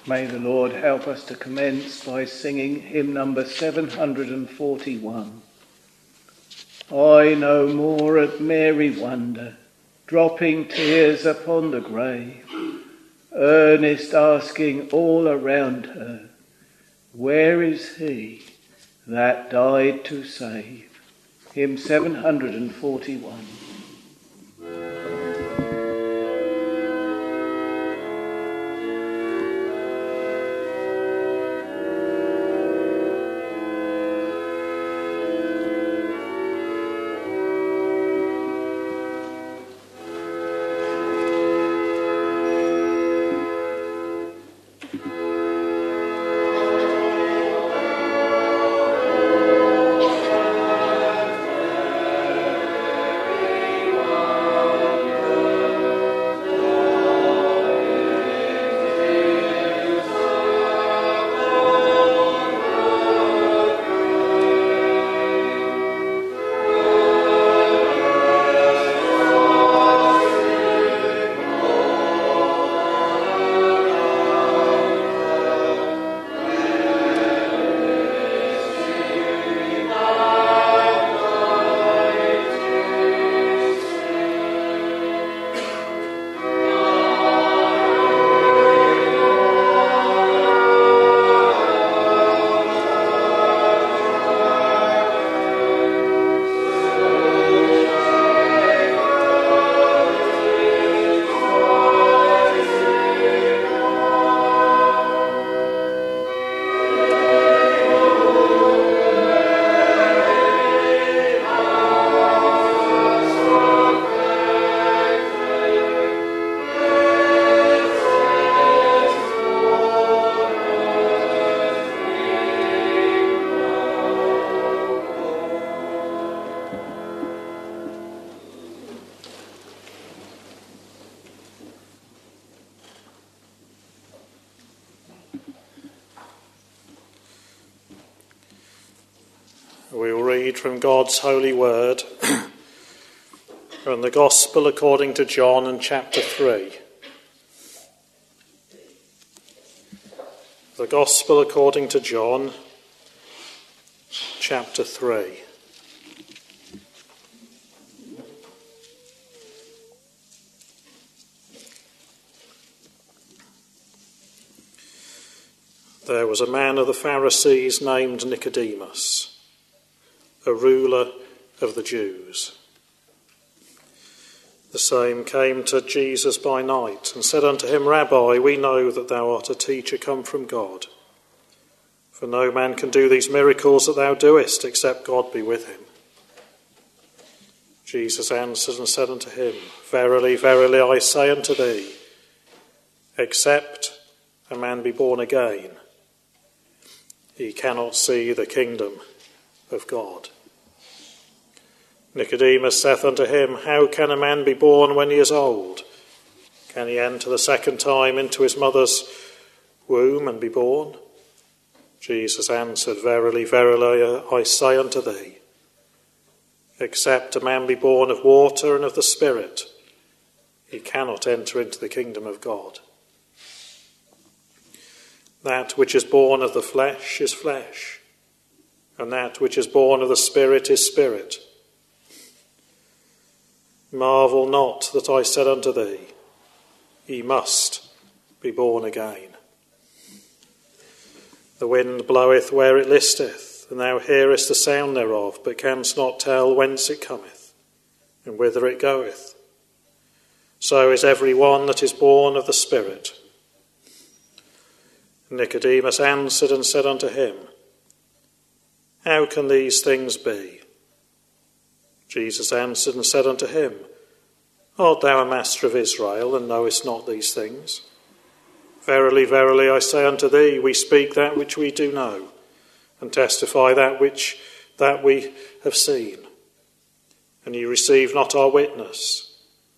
May the Lord help us to commence by singing hymn number 741. I no more at Mary wonder, dropping tears upon the grave, earnest asking all around her, where is he that died to save? Hymn 741. We will read from God's holy word from the Gospel according to John and chapter 3. The Gospel according to John, chapter 3. There was a man of the Pharisees named Nicodemus, a ruler of the Jews. The same came to Jesus by night and said unto him, Rabbi, we know that thou art a teacher come from God. For no man can do these miracles that thou doest, except God be with him. Jesus answered and said unto him, Verily, verily, I say unto thee, except a man be born again, he cannot see the kingdom of God. Nicodemus saith unto him, How can a man be born when he is old? Can he enter the second time into his mother's womb and be born? Jesus answered, Verily, verily, I say unto thee, except a man be born of water and of the Spirit, he cannot enter into the kingdom of God. That which is born of the flesh is flesh, and that which is born of the Spirit is spirit. Marvel not that I said unto thee, ye must be born again. The wind bloweth where it listeth, and thou hearest the sound thereof, but canst not tell whence it cometh, and whither it goeth. So is every one that is born of the Spirit. Nicodemus answered and said unto him, How can these things be? Jesus answered and said unto him, Art thou a master of Israel, and knowest not these things? Verily, verily, I say unto thee, we speak that which we do know, and testify that we have seen, and ye receive not our witness.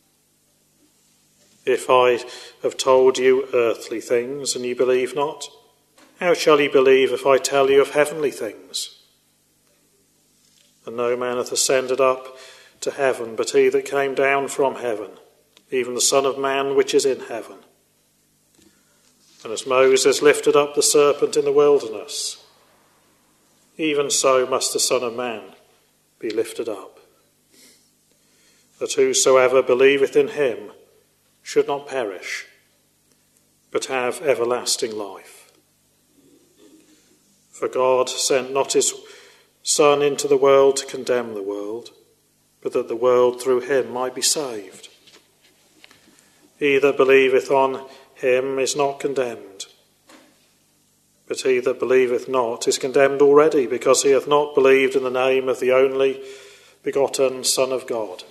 If I have told you earthly things, and ye believe not, how shall ye believe if I tell you of heavenly things? And no man hath ascended up to heaven, but he that came down from heaven, even the Son of Man which is in heaven. And as Moses lifted up the serpent in the wilderness, even so must the Son of Man be lifted up, that whosoever believeth in him should not perish, but have everlasting life. For God sent not his Son into the world to condemn the world, but that the world through him might be saved. He that believeth on him is not condemned, but he that believeth not is condemned already, because he hath not believed in the name of the only begotten Son of God.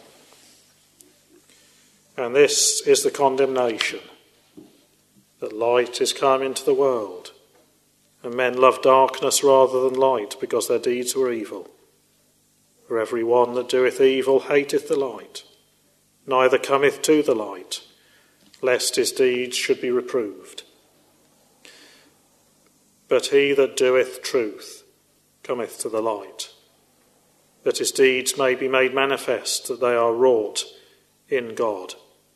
And this is the condemnation, that light is come into the world, and men love darkness rather than light, because their deeds were evil. For every one that doeth evil hateth the light, neither cometh to the light, lest his deeds should be reproved. But he that doeth truth cometh to the light, that his deeds may be made manifest, that they are wrought in God.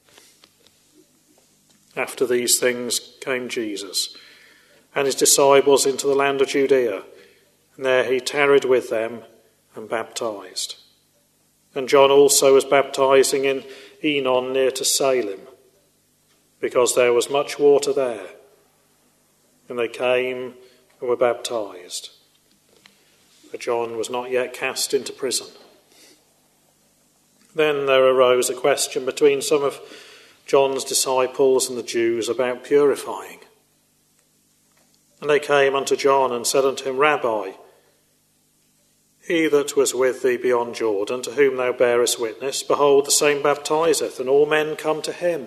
After these things came Jesus and his disciples into the land of Judea, and there he tarried with them and baptized. And John also was baptizing in Enon near to Salem, because there was much water there. And they came and were baptized. But John was not yet cast into prison. Then there arose a question between some of John's disciples and the Jews about purifying. And they came unto John and said unto him, Rabbi, he that was with thee beyond Jordan, to whom thou bearest witness, behold, the same baptizeth, and all men come to him.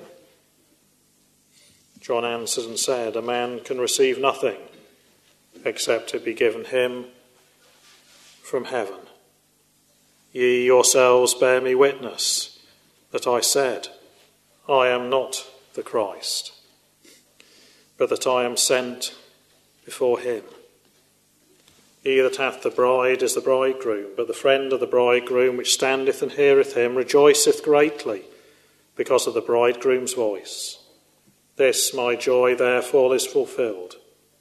John answered and said, a man can receive nothing except it be given him from heaven. Ye yourselves bear me witness that I said, I am not the Christ, but that I am sent before him. He that hath the bride is the bridegroom, but the friend of the bridegroom which standeth and heareth him rejoiceth greatly because of the bridegroom's voice. This my joy therefore is fulfilled.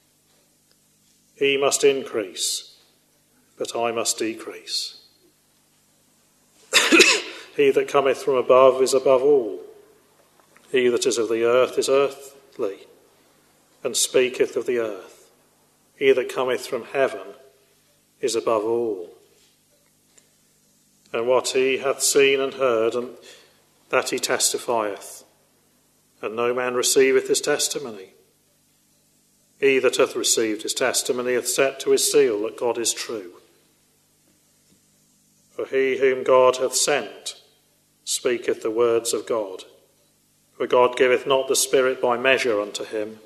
He must increase, but I must decrease. He that cometh from above is above all. He that is of the earth is earthly, and speaketh of the earth. He that cometh from heaven is above all. And what he hath seen and heard, and that he testifieth, and no man receiveth his testimony. He that hath received his testimony hath set to his seal that God is true. For he whom God hath sent speaketh the words of God. For God giveth not the Spirit by measure unto him.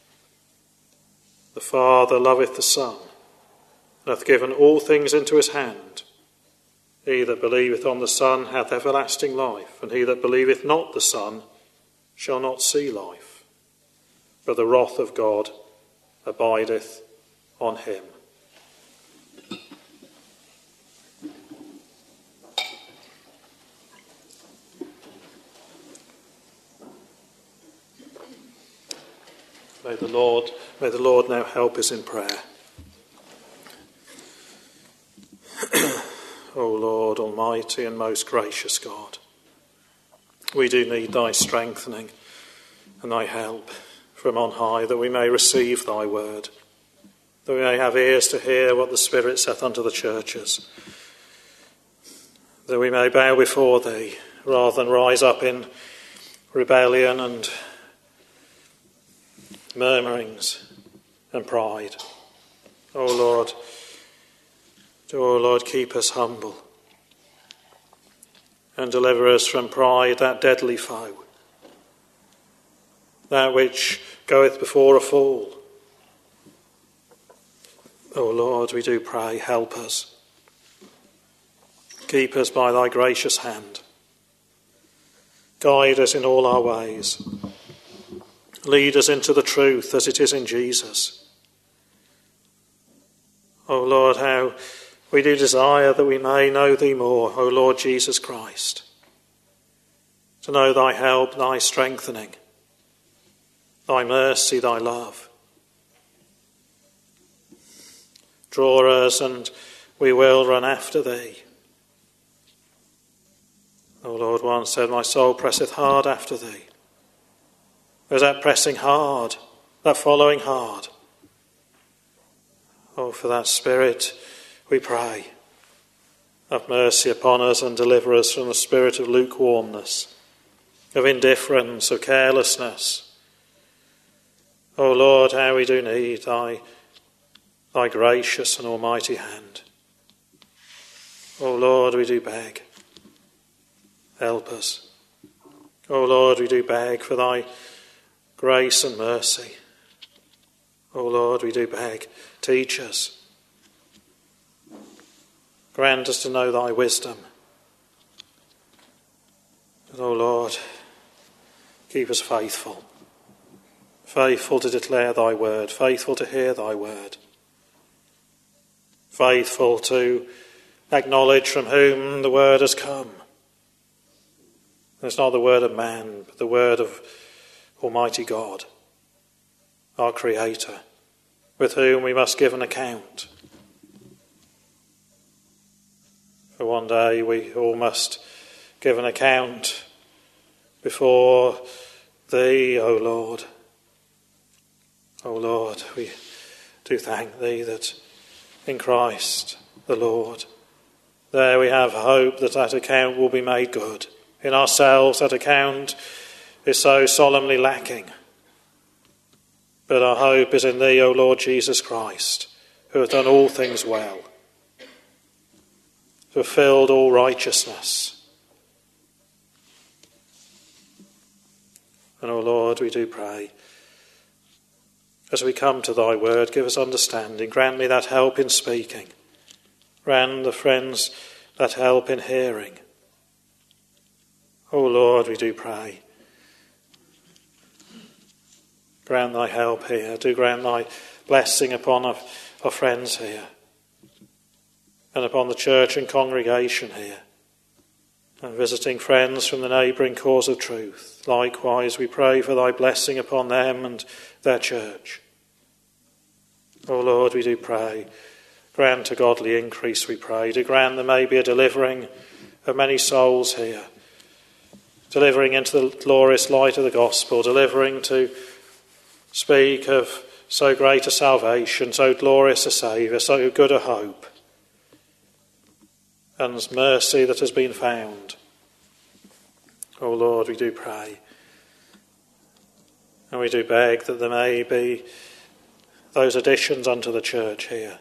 The Father loveth the Son, and hath given all things into his hand. He that believeth on the Son hath everlasting life, and he that believeth not the Son shall not see life, but the wrath of God abideth on him. May the Lord now help us in prayer. O Lord, almighty and most gracious God, we do need thy strengthening and thy help from on high, that we may receive thy word, that we may have ears to hear what the Spirit saith unto the churches, that we may bow before thee rather than rise up in rebellion and murmurings and pride. O Lord, keep us humble and deliver us from pride, that deadly foe, that which goeth before a fall. O Lord, we do pray, help us. Keep us by thy gracious hand. Guide us in all our ways. Lead us into the truth as it is in Jesus. O Lord, how we do desire that we may know thee more, O Lord Jesus Christ, to know thy help, thy strengthening, thy mercy, thy love. Draw us and we will run after thee. O Lord, one said, my soul presseth hard after thee. There's that pressing hard, that following hard. Oh, for that spirit we pray. Have mercy upon us and deliver us from the spirit of lukewarmness, of indifference, of carelessness. O Lord, how we do need thy gracious and almighty hand. O Lord, we do beg. Help us. O Lord, we do beg for thy grace and mercy. O Lord, we do beg. Teach us. Grant us to know thy wisdom. And O Lord, keep us faithful. Faithful to declare thy word. Faithful to hear thy word. Faithful to acknowledge from whom the word has come. It's not the word of man, but the word of Almighty God, our Creator, with whom we must give an account. For one day we all must give an account before thee, O Lord. O Lord, we do thank thee that in Christ the Lord, there we have hope that account will be made good. In ourselves that account is so solemnly lacking. But our hope is in thee, O Lord Jesus Christ, who hath done all things well, fulfilled all righteousness. And, O Lord, we do pray, as we come to thy word, give us understanding. Grant me that help in speaking. Grant the friends that help in hearing. O Lord, we do pray. Grant thy help here. Do grant thy blessing upon our friends here, and upon the church and congregation here, and visiting friends from the neighbouring cause of truth. Likewise, we pray for thy blessing upon them and their church. O Lord, we do pray. Grant a godly increase, we pray. Do grant there may be a delivering of many souls here, delivering into the glorious light of the gospel, delivering to speak of so great a salvation, so glorious a Saviour, so good a hope, and mercy that has been found. O Lord, we do pray. And we do beg that there may be those additions unto the church here.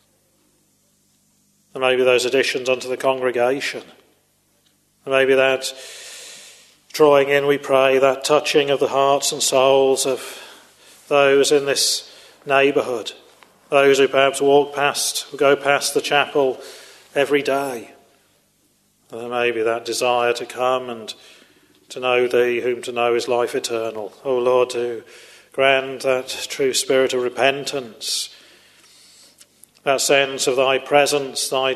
There may be those additions unto the congregation. There may be that drawing in, we pray, that touching of the hearts and souls of those in this neighbourhood, those who perhaps walk past, who go past the chapel every day. And there may be that desire to come and to know thee, whom to know is life eternal. O Lord, to grant that true spirit of repentance, that sense of thy presence, thy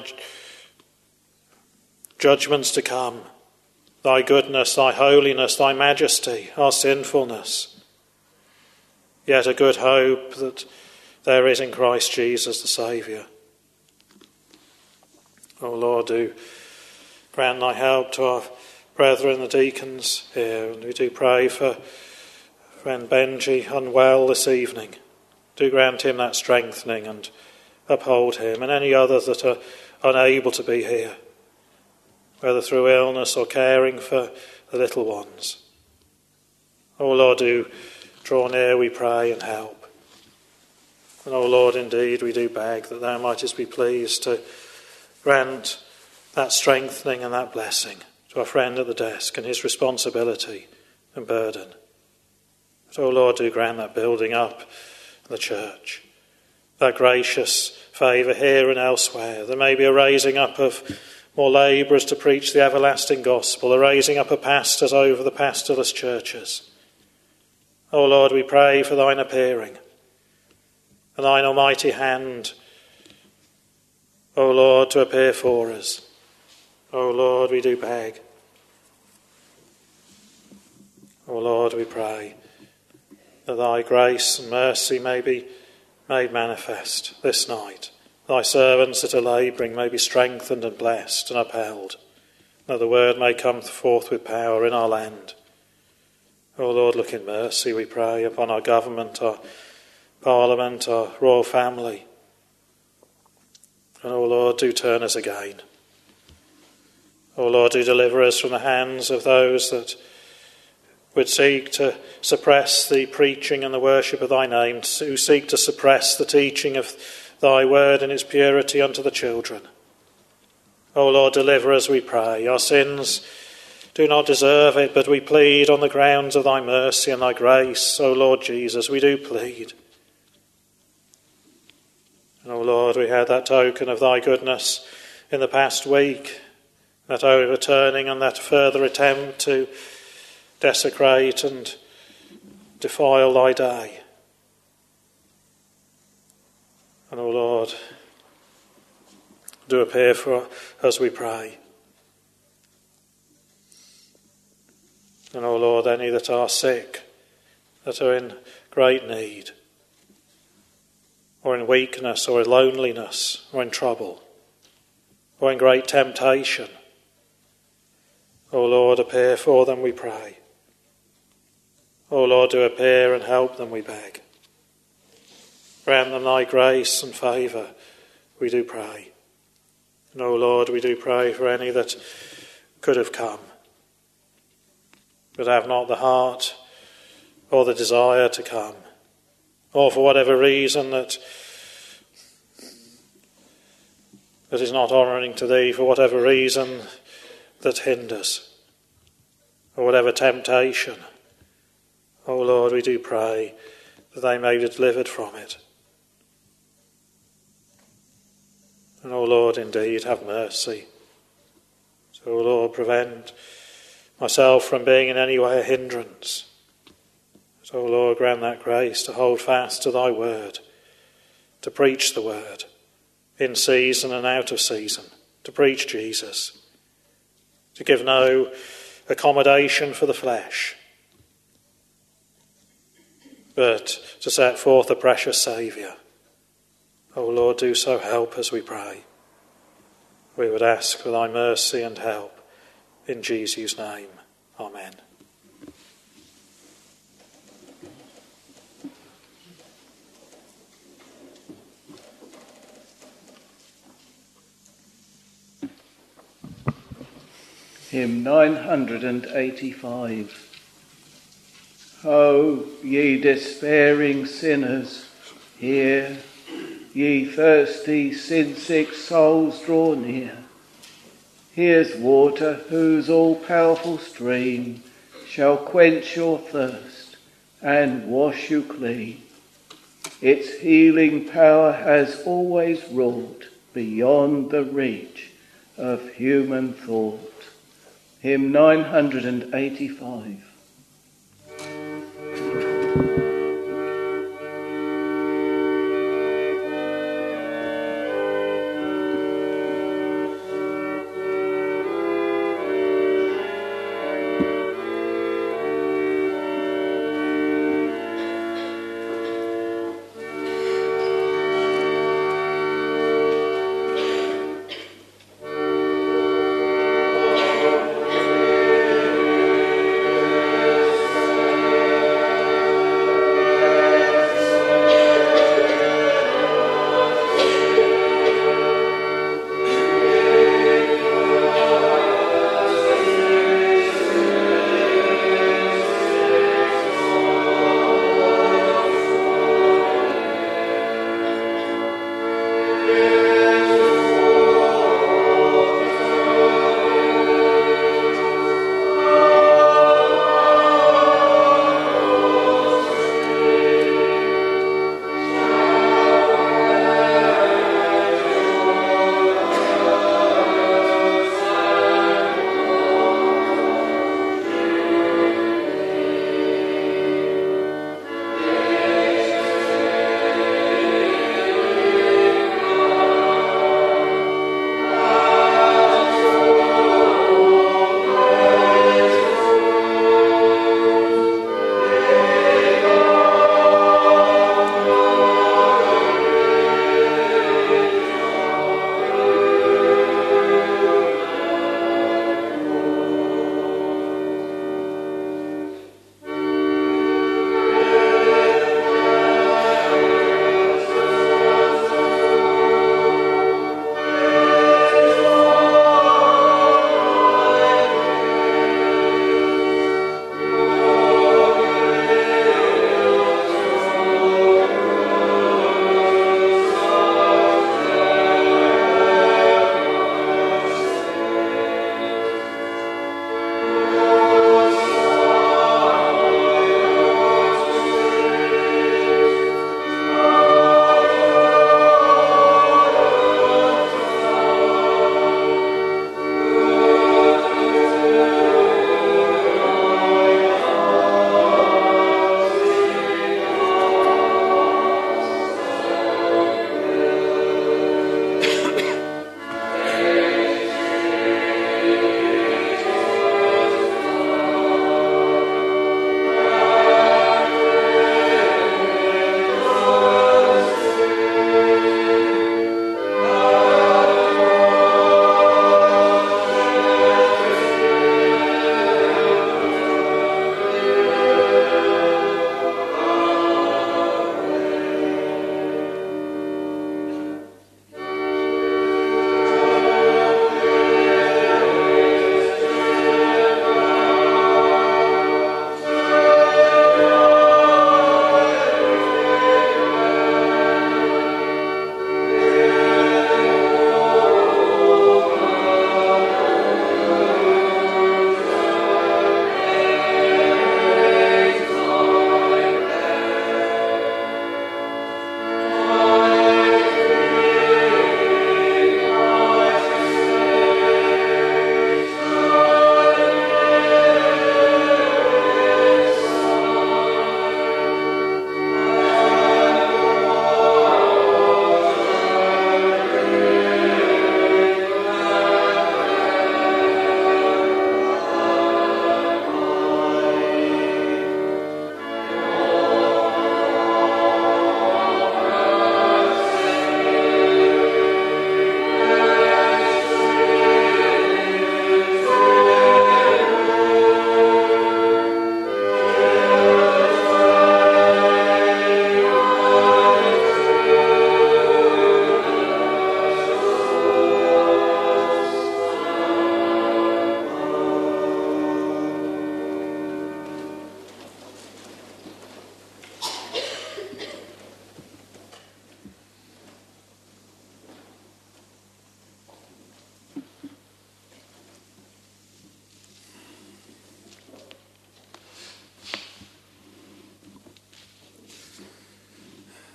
judgments to come, thy goodness, thy holiness, thy majesty, our sinfulness, yet a good hope that there is in Christ Jesus the Saviour. O Lord, do grant thy help to our brethren, the deacons here, and we do pray for friend Benji, unwell this evening. Do grant him that strengthening and uphold him, and any others that are unable to be here, whether through illness or caring for the little ones. O Lord, do draw near, we pray, and help. And O Lord, indeed, we do beg that thou mightest be pleased to grant that strengthening and that blessing to our friend at the desk and his responsibility and burden. But O Lord, do grant that building up the church, that gracious favour here and elsewhere. There may be a raising up of more labourers to preach the everlasting gospel, a raising up of pastors over the pastorless churches. O Lord, we pray for thine appearing and thine almighty hand, O Lord, to appear for us. O Lord, we do beg. O Lord, we pray. that thy grace and mercy may be made manifest this night. Thy servants that are labouring may be strengthened and blessed and upheld, that the word may come forth with power in our land. O Lord, look in mercy, we pray, upon our government, our parliament, our royal family. And O Lord, do turn us again. O Lord, do deliver us from the hands of those that would seek to suppress the preaching and the worship of thy name, who seek to suppress the teaching of thy word and its purity unto the children. O Lord, deliver us, we pray. Our sins do not deserve it, but we plead on the grounds of thy mercy and thy grace. O Lord Jesus, we do plead. And O Lord, we had that token of thy goodness in the past week, that overturning and that further attempt to desecrate and defile thy day. And O Lord, do appear for us, we pray. And O Lord, any that are sick, that are in great need, or in weakness, or in loneliness, or in trouble, or in great temptation, O Lord, appear for them, we pray. O Lord, do appear and help them, we beg. Grant them thy grace and favour, we do pray. And O Lord, we do pray for any that could have come, but have not the heart or the desire to come, or for whatever reason that is not honouring to thee, for whatever reason that hinders, or whatever temptation. O Lord, we do pray that they may be delivered from it. And O Lord, indeed, have mercy. So, O Lord, prevent myself from being in any way a hindrance. So, O Lord, grant that grace to hold fast to thy word, to preach the word in season and out of season, to preach Jesus, to give no accommodation for the flesh, but to set forth the precious Saviour. O Lord, do so help us, we pray. We would ask for thy mercy and help in Jesus' name. Amen. Hymn 985. O ye despairing sinners, hear, ye thirsty sin-sick souls draw near. Here's water whose all-powerful stream shall quench your thirst and wash you clean. Its healing power has always wrought beyond the reach of human thought. Hymn 985.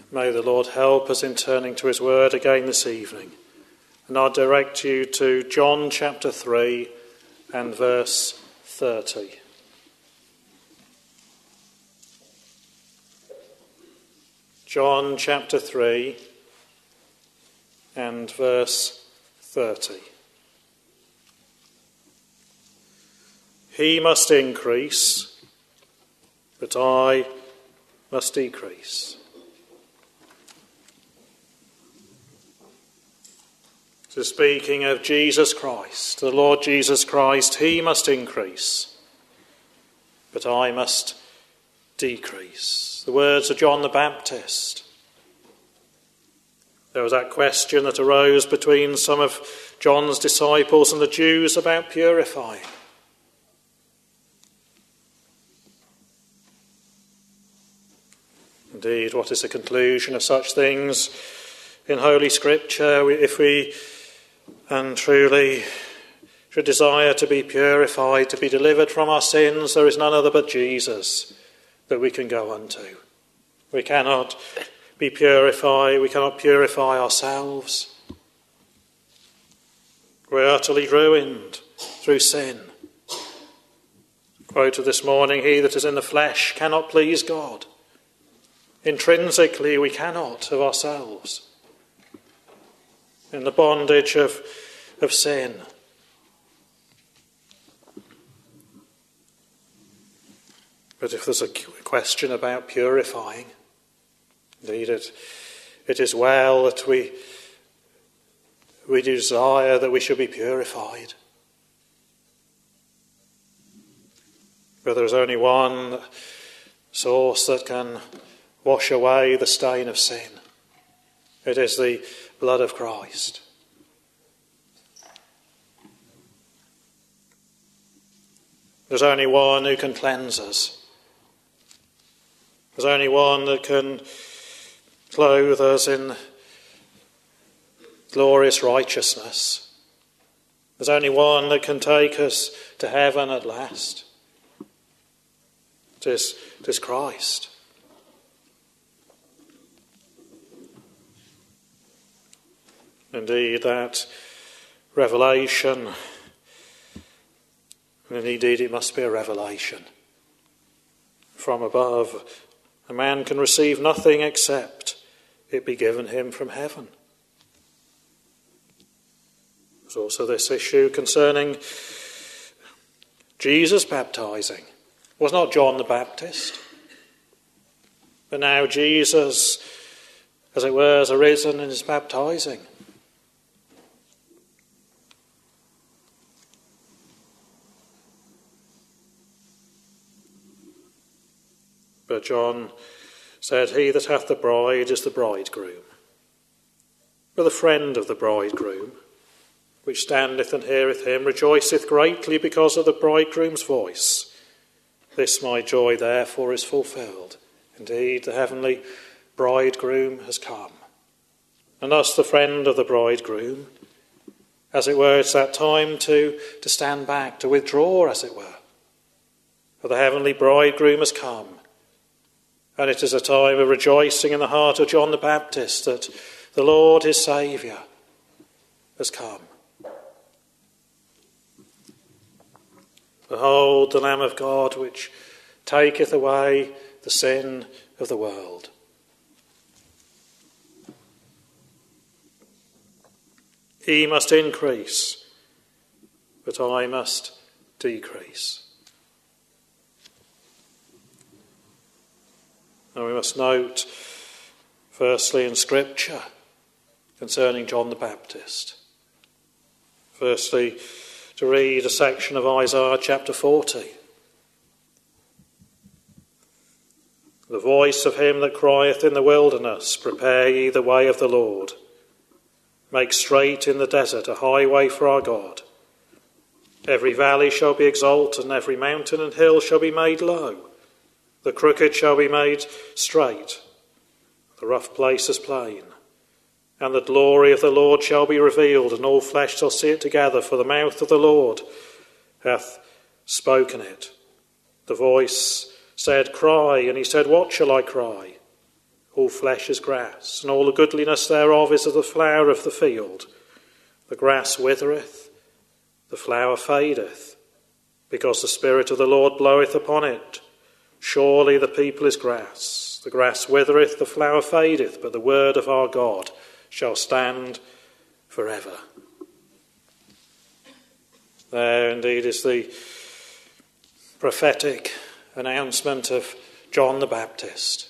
May the Lord help us in turning to his word again this evening. And I'll direct you to John chapter 3 and verse 30. John chapter 3 and verse 30. He must increase, but I must decrease. So speaking of Jesus Christ, the Lord Jesus Christ, he must increase, but I must decrease. The words of John the Baptist. There was that question that arose between some of John's disciples and the Jews about purifying. Indeed, what is the conclusion of such things in Holy Scripture? If we and truly should desire to be purified, to be delivered from our sins, there is none other but Jesus that we can go unto. We cannot be purified, we cannot purify ourselves. We're utterly ruined through sin. Quoted this morning, he that is in the flesh cannot please God. Intrinsically we cannot of ourselves. In the bondage of sin. But if there's a question about purifying, indeed it is well that we desire that we should be purified. But there is only one source that can wash away the stain of sin. It is the blood of Christ. There's only one who can cleanse us. There's only one that can clothe us in glorious righteousness. There's only one that can take us to heaven at last. It is Christ. Indeed, that revelation, and indeed it must be a revelation from above. A man can receive nothing except it be given him from heaven. There's also this issue concerning Jesus baptizing. It was not John the Baptist, but now Jesus, as it were, has arisen and is baptizing. But John said, he that hath the bride is the bridegroom. But the friend of the bridegroom, which standeth and heareth him, rejoiceth greatly because of the bridegroom's voice. This my joy therefore is fulfilled. Indeed, the heavenly bridegroom has come. And us, the friend of the bridegroom, as it were, it's that time to stand back, to withdraw, as it were. For the heavenly bridegroom has come. And it is a time of rejoicing in the heart of John the Baptist that the Lord, his Saviour, has come. Behold the Lamb of God, which taketh away the sin of the world. He must increase, but I must decrease. Now we must note, firstly, in Scripture concerning John the Baptist. Firstly, to read a section of Isaiah chapter 40. The voice of him that crieth in the wilderness, prepare ye the way of the Lord. Make straight in the desert a highway for our God. Every valley shall be exalted, and every mountain and hill shall be made low. The crooked shall be made straight, the rough places plain. And the glory of the Lord shall be revealed, and all flesh shall see it together, for the mouth of the Lord hath spoken it. The voice said, cry, and he said, what shall I cry? All flesh is grass, and all the goodliness thereof is as the flower of the field. The grass withereth, the flower fadeth, because the Spirit of the Lord bloweth upon it. Surely the people is grass. The grass withereth, the flower fadeth, but the word of our God shall stand forever. There indeed is the prophetic announcement of John the Baptist,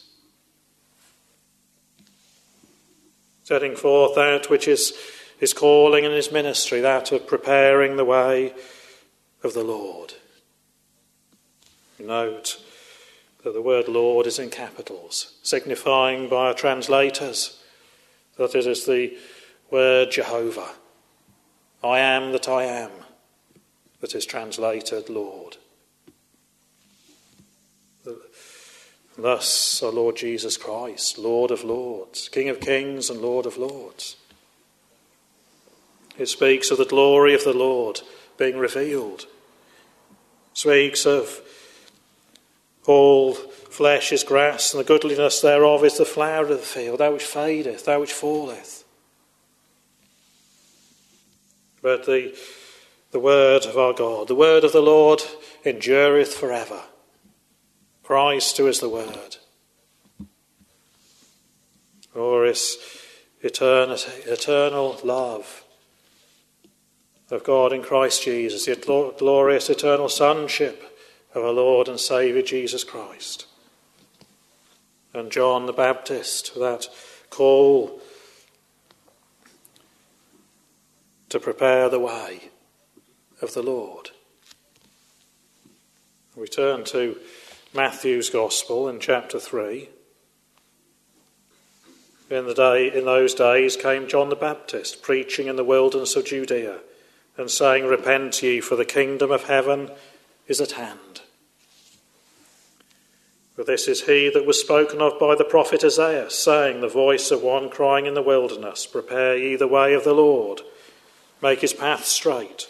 setting forth that which is his calling and his ministry, that of preparing the way of the Lord. Note that the word Lord is in capitals, signifying by our translators that it is the word Jehovah. I am that I am, that is translated Lord. Thus our Lord Jesus Christ, Lord of Lords, King of Kings and Lord of Lords. It speaks of the glory of the Lord being revealed. Speaks of all flesh is grass, and the goodliness thereof is the flower of the field, that which fadeth, that which falleth. But the word of our God, the word of the Lord endureth forever. Christ, who is the word. Glorious eternal love of God in Christ Jesus, the glorious eternal sonship of our Lord and Saviour Jesus Christ. And John the Baptist, that call to prepare the way of the Lord. We turn to Matthew's Gospel in chapter 3. In those days came John the Baptist, preaching in the wilderness of Judea, and saying, Repent ye, for the kingdom of heaven is at hand. For this is he that was spoken of by the prophet Isaiah, saying, The voice of one crying in the wilderness, Prepare ye the way of the Lord, make his path straight.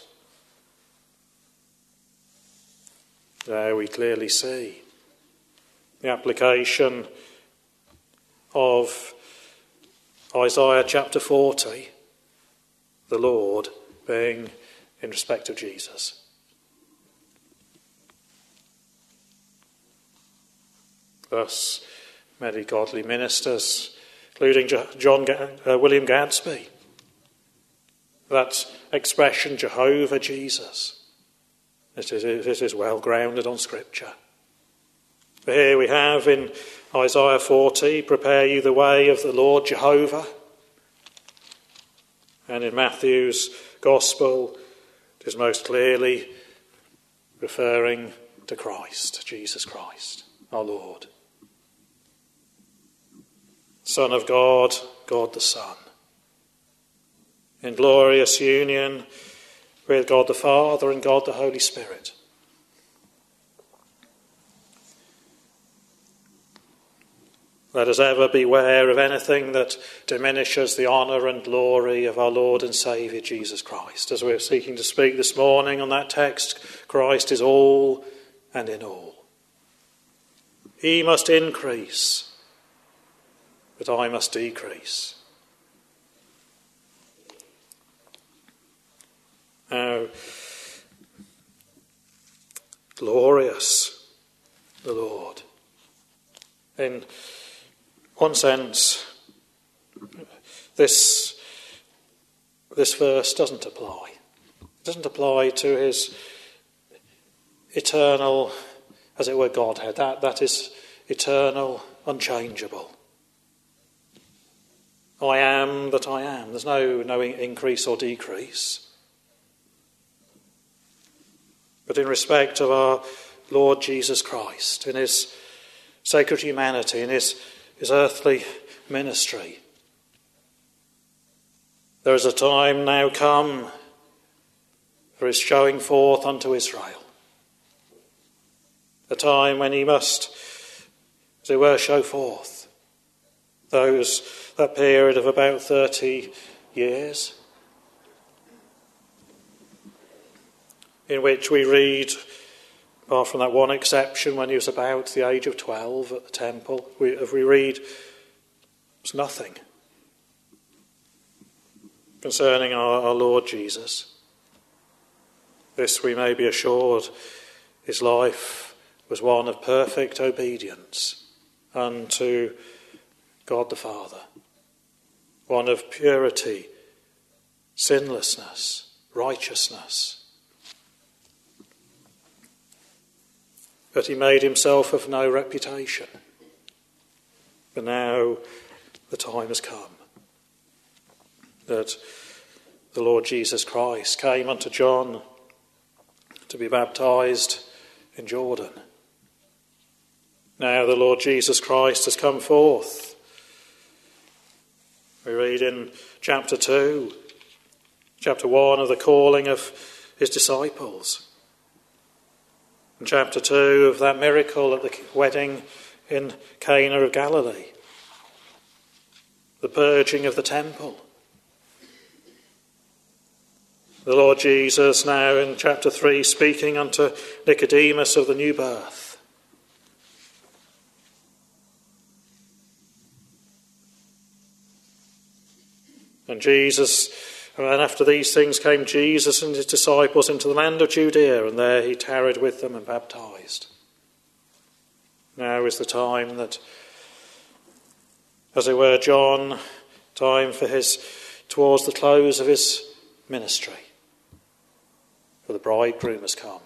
There we clearly see the application of Isaiah chapter 40, the Lord being in respect of Jesus. Thus, many godly ministers, including William Gadsby, that expression, Jehovah Jesus, it is well grounded on Scripture. For here we have in Isaiah 40, Prepare you the way of the Lord Jehovah. And in Matthew's Gospel, it is most clearly referring to Christ, Jesus Christ, our Lord. Son of God, God the Son, in glorious union with God the Father and God the Holy Spirit. Let us ever beware of anything that diminishes the honour and glory of our Lord and Saviour Jesus Christ. As we're seeking to speak this morning on that text, Christ is all and in all. He must increase, but I must decrease. How glorious the Lord. In one sense, this verse doesn't apply. It doesn't apply to his eternal, as it were, Godhead. That is eternal, unchangeable. I am that I am. There's no increase or decrease. But in respect of our Lord Jesus Christ, in his sacred humanity, in his earthly ministry, there is a time now come for his showing forth unto Israel. A time when he must, as it were, show forth that period of about 30 years in which we read, apart from that one exception when he was about the age of 12 at the temple, we read It's nothing. Concerning our Lord Jesus, this we may be assured, his life was one of perfect obedience unto God the Father, one of purity, sinlessness, righteousness. But he made himself of no reputation. But now the time has come that the Lord Jesus Christ came unto John to be baptized in Jordan. Now the Lord Jesus Christ has come forth. We read in chapter 2, chapter 1 of the calling of his disciples. In chapter 2 of that miracle at the wedding in Cana of Galilee. The purging of the temple. The Lord Jesus now in chapter 3 speaking unto Nicodemus of the new birth. And after these things came Jesus and his disciples into the land of Judea, and there he tarried with them and baptized. Now is the time that, as it were, John, time for towards the close of his ministry. For the bridegroom has come.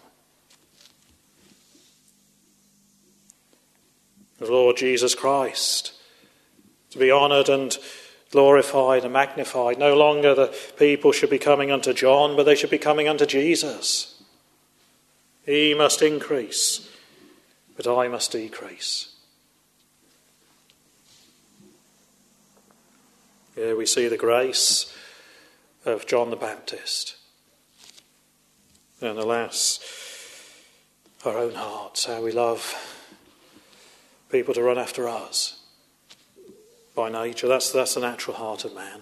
The Lord Jesus Christ, to be honoured and glorified and magnified. No longer the people should be coming unto John, but they should be coming unto Jesus. He must increase, but I must decrease. Here we see the grace of John the Baptist. And alas, our own hearts, how we love people to run after us. By nature, that's the natural heart of man.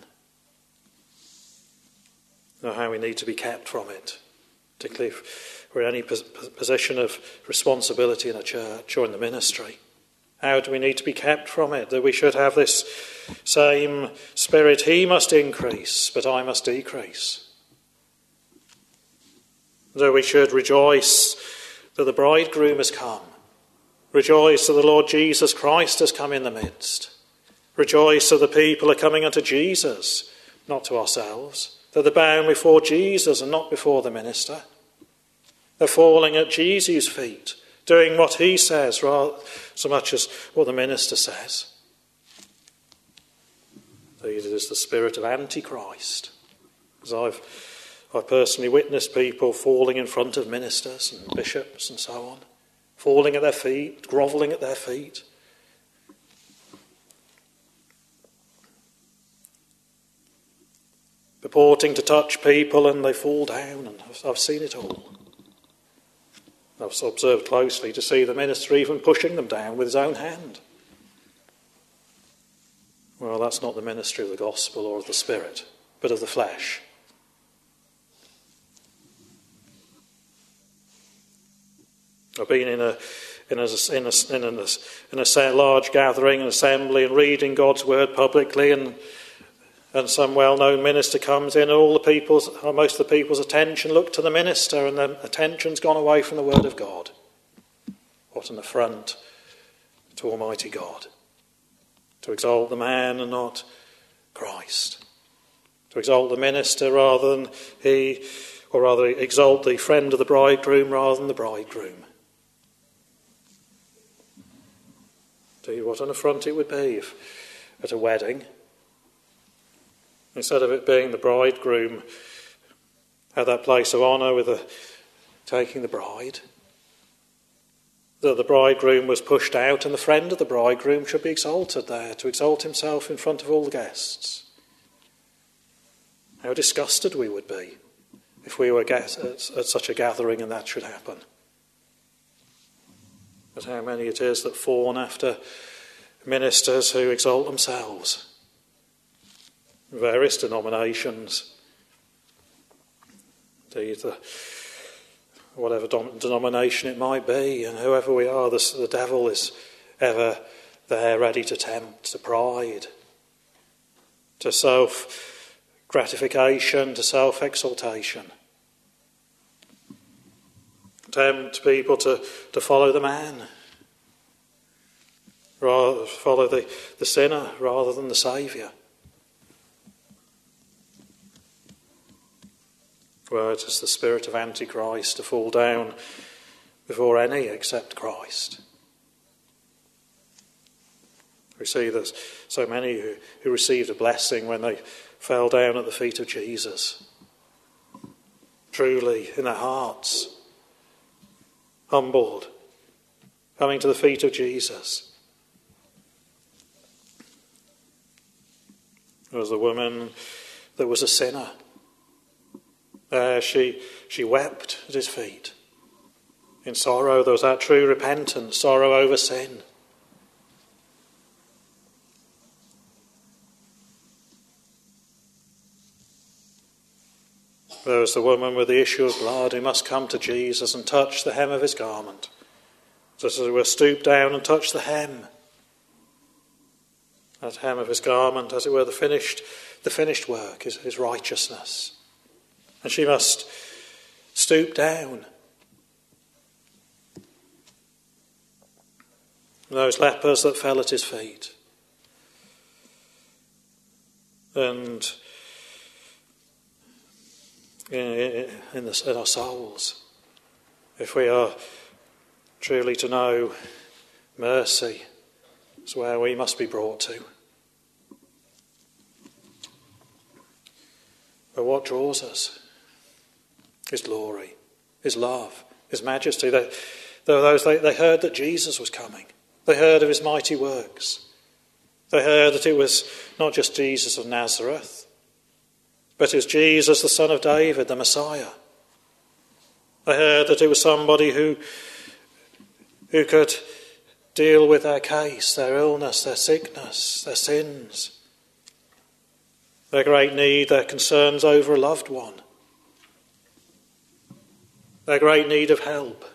Know how we need to be kept from it, particularly if we're in any position of responsibility in a church or in the ministry. How do we need to be kept from it? That we should have this same spirit. He must increase, but I must decrease. That we should rejoice that the bridegroom has come. Rejoice that the Lord Jesus Christ has come in the midst. Rejoice that the people are coming unto Jesus, not to ourselves. That they're bowing before Jesus and not before the minister. They're falling at Jesus' feet, doing what he says rather so much as what the minister says. It is the spirit of Antichrist. As I've personally witnessed people falling in front of ministers and bishops and so on, falling at their feet, grovelling at their feet. Purporting to touch people and they fall down, and I've seen it all. I've observed closely to see the minister even pushing them down with his own hand. Well, that's not the ministry of the gospel or of the Spirit, but of the flesh. I've been in a large gathering, an assembly, and reading God's word publicly, and some well-known minister comes in, and most of the people's attention look to the minister, and their attention's gone away from the word of God. What an affront to Almighty God. To exalt the man and not Christ. To exalt the minister rather than exalt the friend of the bridegroom rather than the bridegroom. Tell you what an affront it would be if at a wedding, instead of it being the bridegroom had that place of honour with taking the bride, that the bridegroom was pushed out and the friend of the bridegroom should be exalted there, to exalt himself in front of all the guests. How disgusted we would be if we were at such a gathering and that should happen. But how many it is that fawn after ministers who exalt themselves. Various denominations. Indeed, whatever denomination it might be, and whoever we are, the devil is ever there ready to tempt to pride, to self-gratification, to self-exaltation. Tempt people to follow the man, rather follow the sinner rather than the Saviour. Where it is the spirit of Antichrist to fall down before any except Christ. We see there's so many who received a blessing when they fell down at the feet of Jesus. Truly, in their hearts, humbled, coming to the feet of Jesus. There was a woman that was a sinner. She wept at his feet. In sorrow, there was that true repentance, sorrow over sin. There was the woman with the issue of blood who must come to Jesus and touch the hem of his garment. Just as it were, stoop down and touch the hem. That hem of his garment, as it were, the finished work, his righteousness. And she must stoop down. Those lepers that fell at his feet. And in our souls, if we are truly to know mercy, is where we must be brought to. But what draws us? His glory, his love, his majesty. They heard that Jesus was coming. They heard of his mighty works. They heard that it was not just Jesus of Nazareth, but it was Jesus, the son of David, the Messiah. They heard that it was somebody who could deal with their case, their illness, their sickness, their sins, their great need, their concerns over a loved one, their great need of help.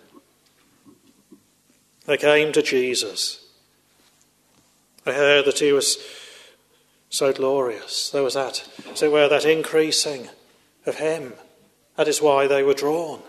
They came to Jesus. They heard that he was so glorious. There was that, as it were, that increasing of him. That is why they were drawn.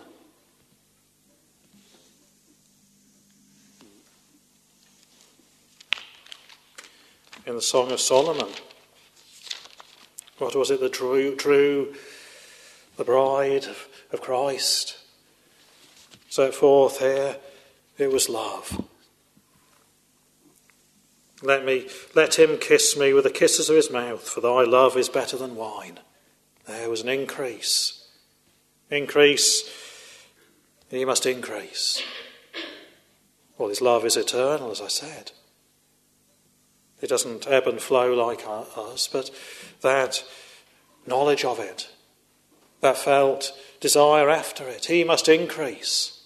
In the Song of Solomon, what was it that drew the bride of Christ? Set forth here, it was love. Let him kiss me with the kisses of his mouth, for thy love is better than wine. There was an increase. Increase, he must increase. Well, his love is eternal, as I said. It doesn't ebb and flow like us, but that knowledge of it, that felt desire after it, he must increase.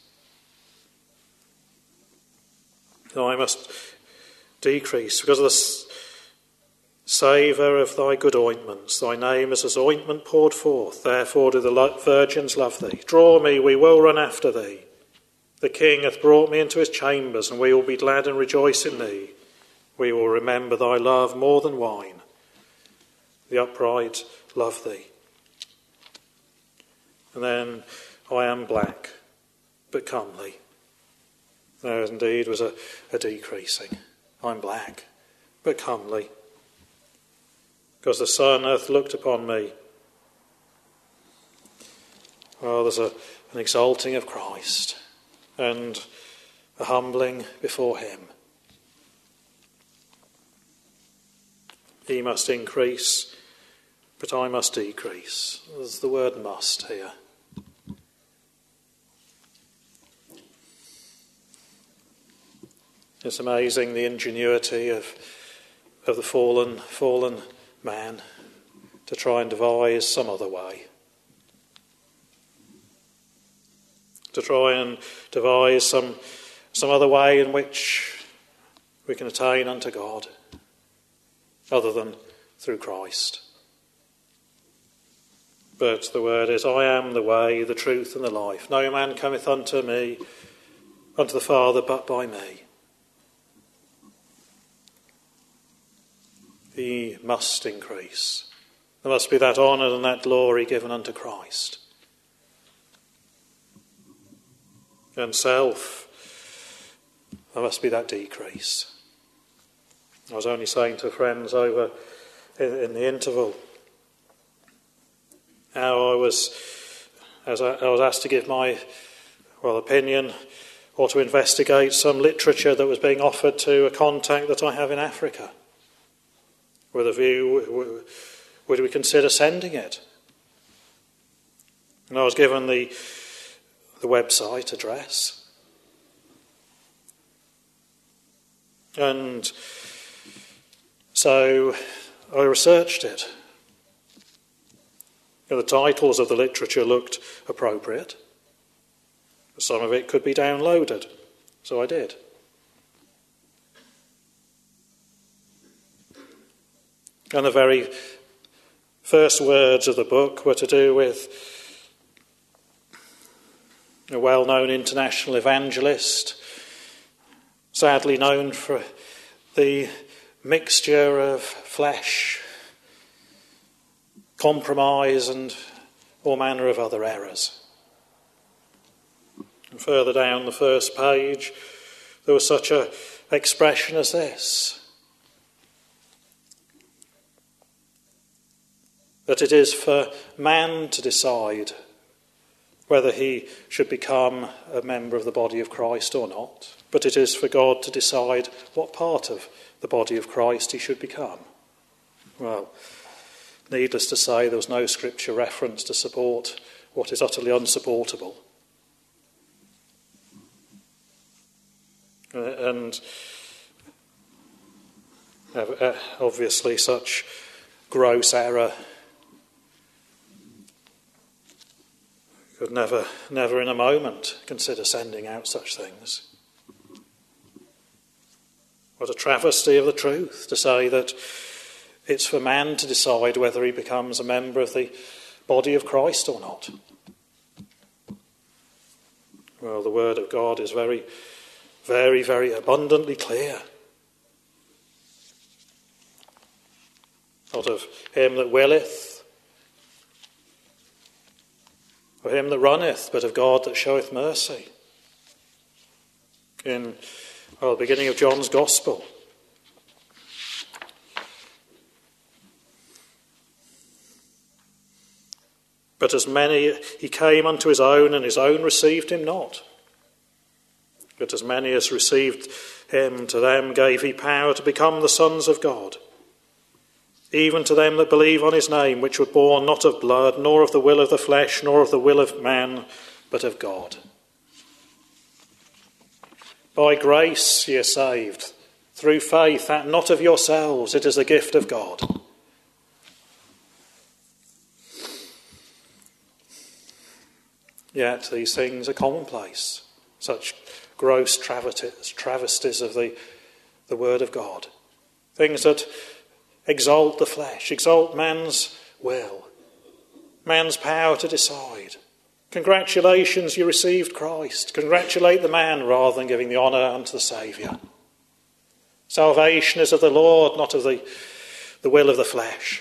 And I must decrease because of the savour of thy good ointments. Thy name is as ointment poured forth. Therefore do the virgins love thee. Draw me, we will run after thee. The King hath brought me into his chambers, and we will be glad and rejoice in thee. We will remember thy love more than wine. The upright love thee. And then, I am black, but comely. There indeed was a decreasing. I'm black, but comely. Because the sun hath looked upon me. Well, there's an exalting of Christ and a humbling before him. He must increase, but I must decrease. There's the word must here. It's amazing the ingenuity of the fallen man to try and devise some other way. To try and devise some other way in which we can attain unto God, other than through Christ. But the word is, I am the way, the truth, and the life. No man cometh unto me, unto the Father, but by me. he must increase. There must be that honour and that glory given unto Christ. And self, there must be that decrease. I was only saying to friends over in the interval how I was asked to give my opinion or to investigate some literature that was being offered to a contact that I have in Africa, with a view, would we consider sending it? And I was given the website address. And so I researched it. The titles of the literature looked appropriate. Some of it could be downloaded, so I did. And the very first words of the book were to do with a well-known international evangelist, sadly known for the mixture of flesh, compromise and all manner of other errors. And further down the first page, there was such an expression as this: that it is for man to decide whether he should become a member of the body of Christ or not, but it is for God to decide what part of the body of Christ he should become. Well, needless to say, there was no scripture reference to support what is utterly unsupportable. And obviously such gross error could never in a moment consider sending out such things. What a travesty of the truth to say that it's for man to decide whether he becomes a member of the body of Christ or not. Well, the word of God is very, very, very abundantly clear. Not of him that willeth, of him that runneth, but of God that showeth mercy. In the beginning of John's Gospel, but as many, he came unto his own, and his own received him not. But as many as received him, to them gave he power to become the sons of God, even to them that believe on his name, which were born not of blood, nor of the will of the flesh, nor of the will of man, but of God. By grace ye are saved, through faith, that not of yourselves, it is the gift of God. Yet these things are commonplace, such gross travesties of the word of God. Things that exalt the flesh, exalt man's will, man's power to decide. Congratulations, you received Christ. Congratulate the man rather than giving the honour unto the Saviour. Salvation is of the Lord, not of the will of the flesh.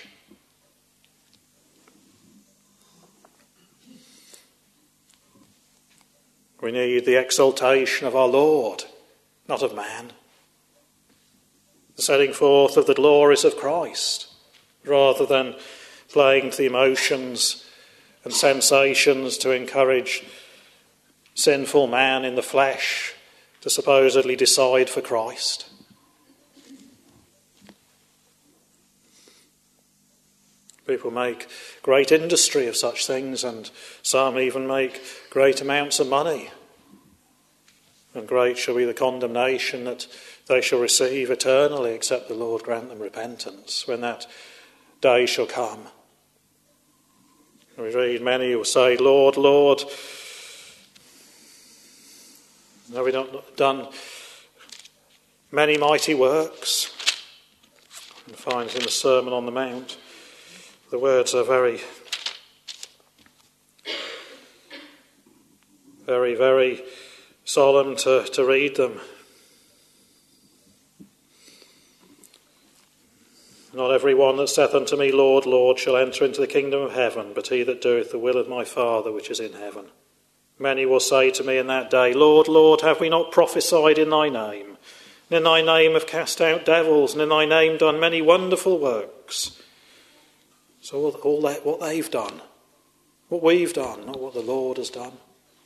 We need the exaltation of our Lord, not of man. The setting forth of the glories of Christ, rather than playing to the emotions and sensations to encourage sinful man in the flesh to supposedly decide for Christ. People make great industry of such things, and some even make great amounts of money. And great shall be the condemnation that they shall receive eternally, except the Lord grant them repentance, when that day shall come. We read, many who will say, Lord, Lord, have we not done many mighty works? And find in the Sermon on the Mount, the words are very, very, very solemn to read them. Not every one that saith unto me, Lord, Lord, shall enter into the kingdom of heaven, but he that doeth the will of my Father which is in heaven. Many will say to me in that day, Lord, Lord, have we not prophesied in thy name? And in thy name have cast out devils, and in thy name done many wonderful works. So all that, what they've done, what we've done, not what the Lord has done.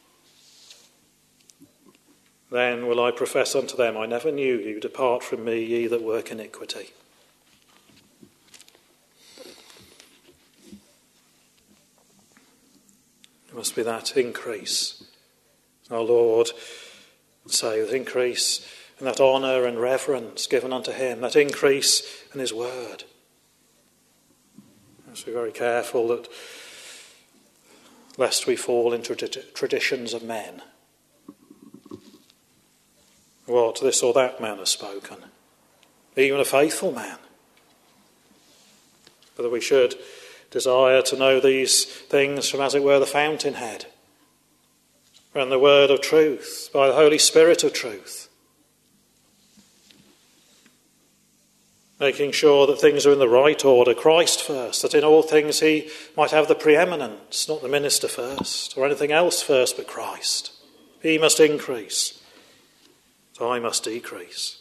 Then will I profess unto them, I never knew you. Depart from me, ye that work iniquity. There must be that increase. Our Lord would say that increase in that honour and reverence given unto him, that increase in his word. We must be very careful that lest we fall into traditions of men. What this or that man has spoken, even a faithful man. Whether we should desire to know these things from, as it were, the fountainhead, and the word of truth, by the Holy Spirit of truth. Making sure that things are in the right order, Christ first, that in all things he might have the preeminence, not the minister first, or anything else first but Christ. He must increase, so I must decrease.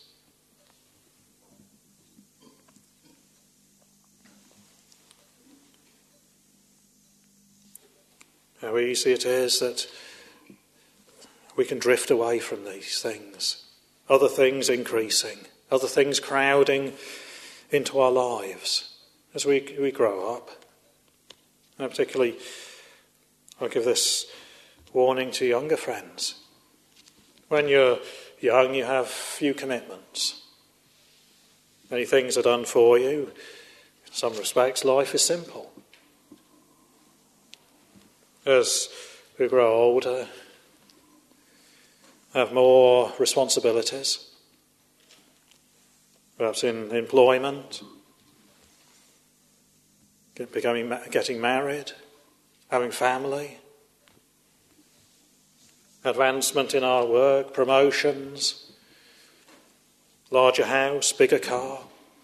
How easy it is that we can drift away from these things, other things increasing, other things crowding into our lives as we grow up. And particularly, I'll give this warning to younger friends. When you're young, you have few commitments. Many things are done for you. In some respects, life is simple. As we grow older, have more responsibilities, perhaps in employment, getting married, having family, advancement in our work, promotions, larger house, bigger car.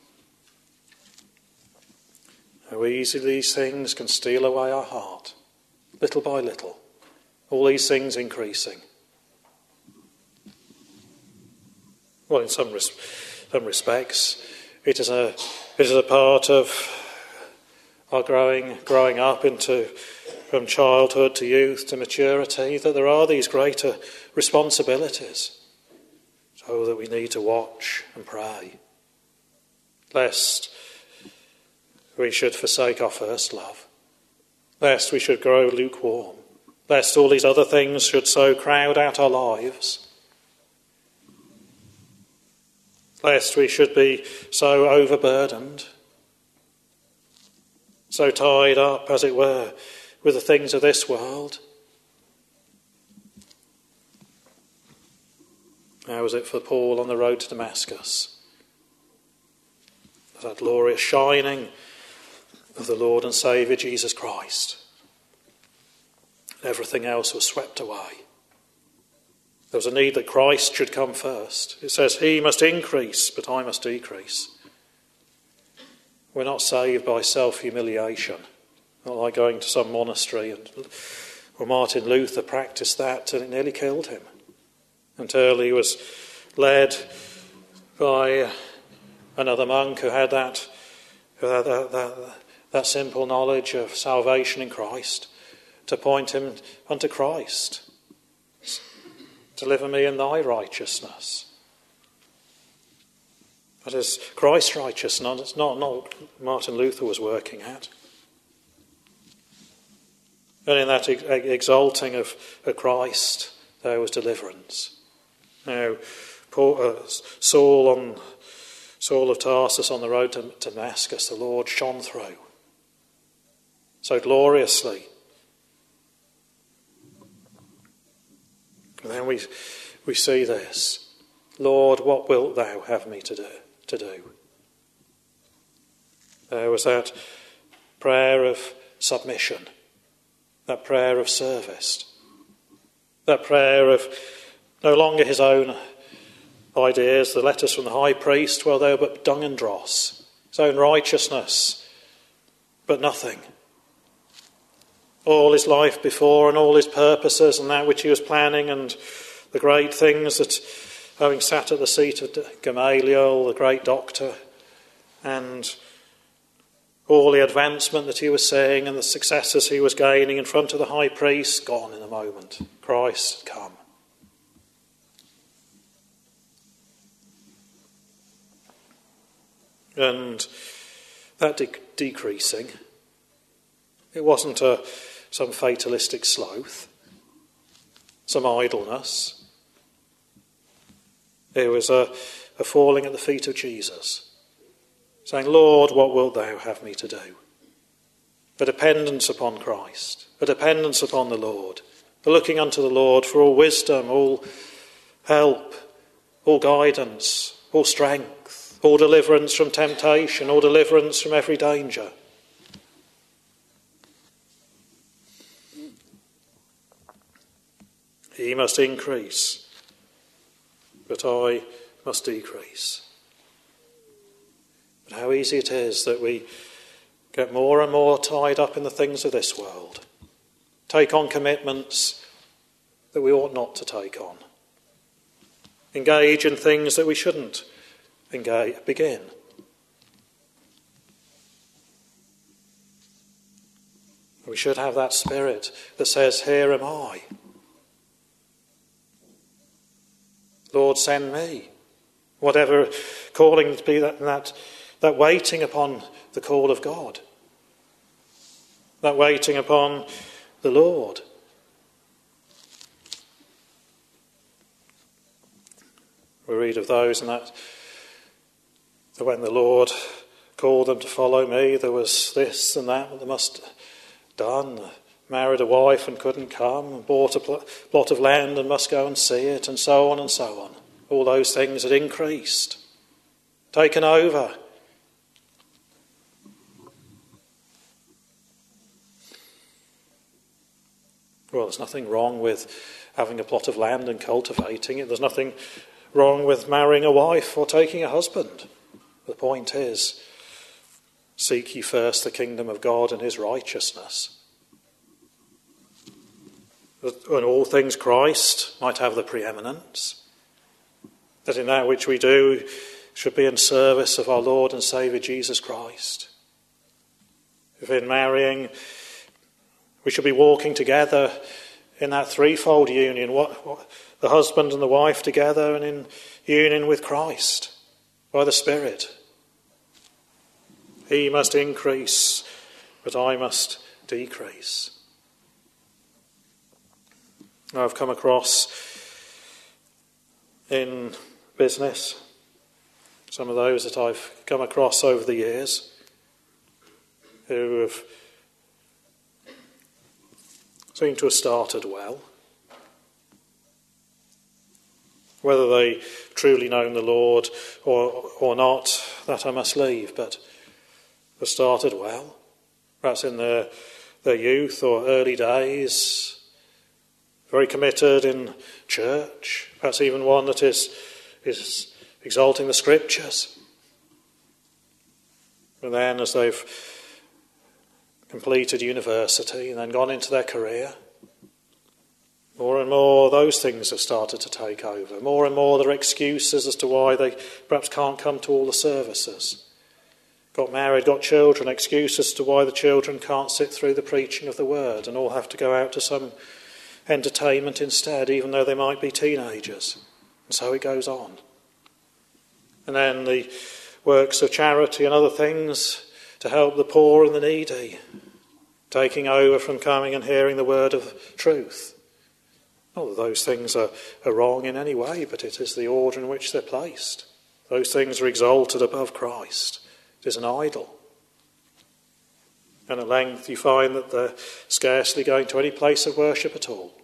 How easily these things can steal away our heart, little by little, all these things increasing. Well, in some respects, it is a part of our growing up from childhood to youth to maturity, that there are these greater responsibilities, so that we need to watch and pray, lest we should forsake our first love, lest we should grow lukewarm, lest all these other things should so crowd out our lives, lest we should be so overburdened, so tied up, as it were, with the things of this world. How was it for Paul on the road to Damascus? That glorious shining of the Lord and Saviour Jesus Christ. Everything else was swept away. There was a need that Christ should come first. It says, he must increase, but I must decrease. We're not saved by self-humiliation, not like going to some monastery. Well, Martin Luther practiced that and it nearly killed him, until he was led by another monk who had that simple knowledge of salvation in Christ, to point him unto Christ. Deliver me in thy righteousness. That is Christ's righteousness. It's not Martin Luther was working at. And in that exalting of Christ, there was deliverance. Now, Saul of Tarsus on the road to Damascus, the Lord shone through so gloriously. And then we see this. Lord, what wilt thou have me to do? There was that prayer of submission, that prayer of service, that prayer of no longer his own ideas. The letters from the high priest, well, they were but dung and dross. his own righteousness, but nothing. All his life before and all his purposes and that which he was planning and the great things that, having sat at the seat of Gamaliel, the great doctor, and all the advancement that he was seeing and the successes he was gaining in front of the high priest, gone in a moment. Christ had come. And that decreasing, it wasn't some fatalistic sloth, some idleness. It was a falling at the feet of Jesus, saying, Lord, what wilt thou have me to do? A dependence upon Christ, a dependence upon the Lord, a looking unto the Lord for all wisdom, all help, all guidance, all strength, all deliverance from temptation, all deliverance from every danger. He must increase, but I must decrease. But how easy it is that we get more and more tied up in the things of this world, take on commitments that we ought not to take on, engage in things that we shouldn't begin. We should have that spirit that says, here am I. Lord, send me. Whatever calling to be that waiting upon the call of God. That waiting upon the Lord. We read of those and that when the Lord called them to follow me, there was this and that they must have done. Married a wife and couldn't come, and bought a plot of land and must go and see it, and so on and so on. All those things had increased, taken over. Well, there's nothing wrong with having a plot of land and cultivating it. There's nothing wrong with marrying a wife or taking a husband. The point is, seek ye first the kingdom of God and his righteousness. In all things Christ might have the preeminence. That in that which we do should be in service of our Lord and Saviour Jesus Christ. If in marrying we should be walking together in that threefold union, the husband and the wife together and in union with Christ by the Spirit. He must increase, but I must decrease. I've come across in business some of those that I've come across over the years who have seemed to have started well. Whether they truly known the Lord or not, that I must leave, but have started well, perhaps in their youth or early days, very committed in church, perhaps even one that is exalting the Scriptures. And then as they've completed university and then gone into their career, more and more those things have started to take over. More and more there are excuses as to why they perhaps can't come to all the services. Got married, got children, excuses as to why the children can't sit through the preaching of the word and all have to go out to some entertainment instead, even though they might be teenagers. And so it goes on. And then the works of charity and other things to help the poor and the needy, taking over from coming and hearing the word of truth. Not that those things are wrong in any way, but it is the order in which they're placed. Those things are exalted above Christ. It is an idol. And at length you find that they're scarcely going to any place of worship at all.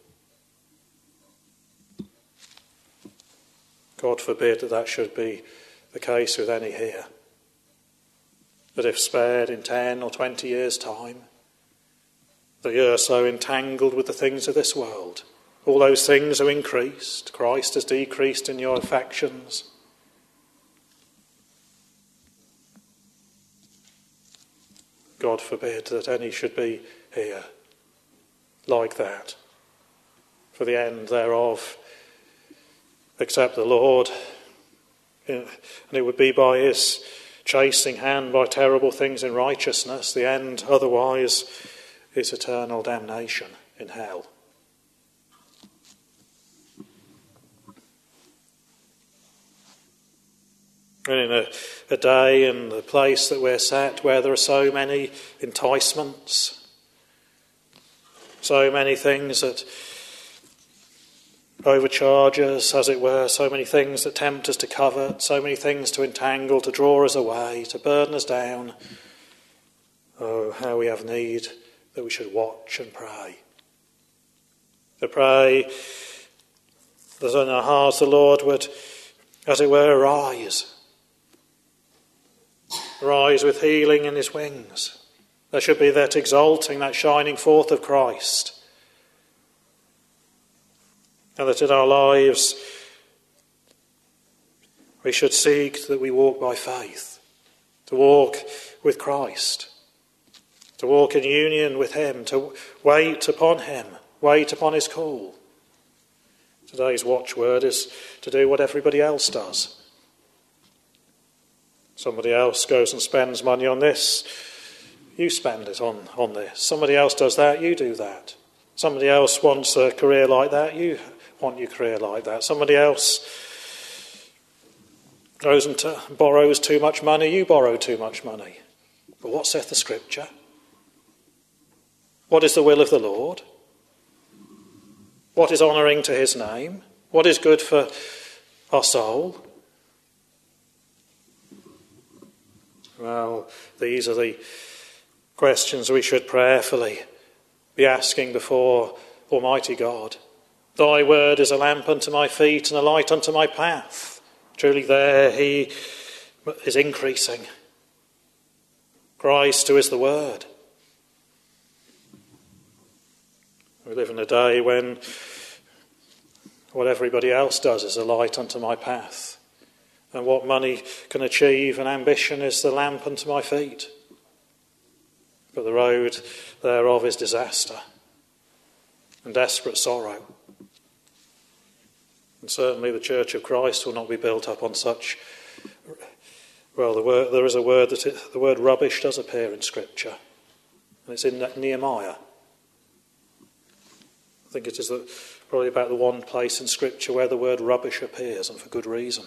God forbid that should be the case with any here. That if spared in 10 or 20 years' time, that you're so entangled with the things of this world. All those things are increased. Christ has decreased in your affections. God forbid that any should be here like that. For the end thereof, except the Lord, and it would be by his chasing hand, by terrible things in righteousness. The end otherwise is eternal damnation in hell. And in a day and a place that we're set where there are so many enticements, so many things that overcharge us, as it were, so many things that tempt us to covet, so many things to entangle, to draw us away, to burden us down. Oh, how we have need that we should watch and pray. To pray that in our hearts the Lord would, as it were, arise with healing in his wings. There should be that exalting, that shining forth of Christ. And that in our lives we should seek that we walk by faith, to walk with Christ, to walk in union with him, to wait upon him, wait upon his call. Today's watchword is to do what everybody else does. Somebody else goes and spends money on this, you spend it on this. Somebody else does that, you do that. Somebody else wants a career like that, you want your career like that. Somebody else goes and borrows too much money, you borrow too much money. But what saith the Scripture? What is the will of the Lord? What is honouring to his name? What is good for our soul? Well, these are the questions we should prayerfully be asking before Almighty God. Thy word is a lamp unto my feet and a light unto my path. Truly there he is increasing. Christ, who is the word. We live in a day when what everybody else does is a light unto my path. And what money can achieve and ambition is the lamp unto my feet. But the road thereof is disaster and desperate sorrow. And certainly the Church of Christ will not be built up on such. Well, there is a word the word rubbish does appear in Scripture. And it's in Nehemiah. I think it is probably about the one place in Scripture where the word rubbish appears, and for good reason.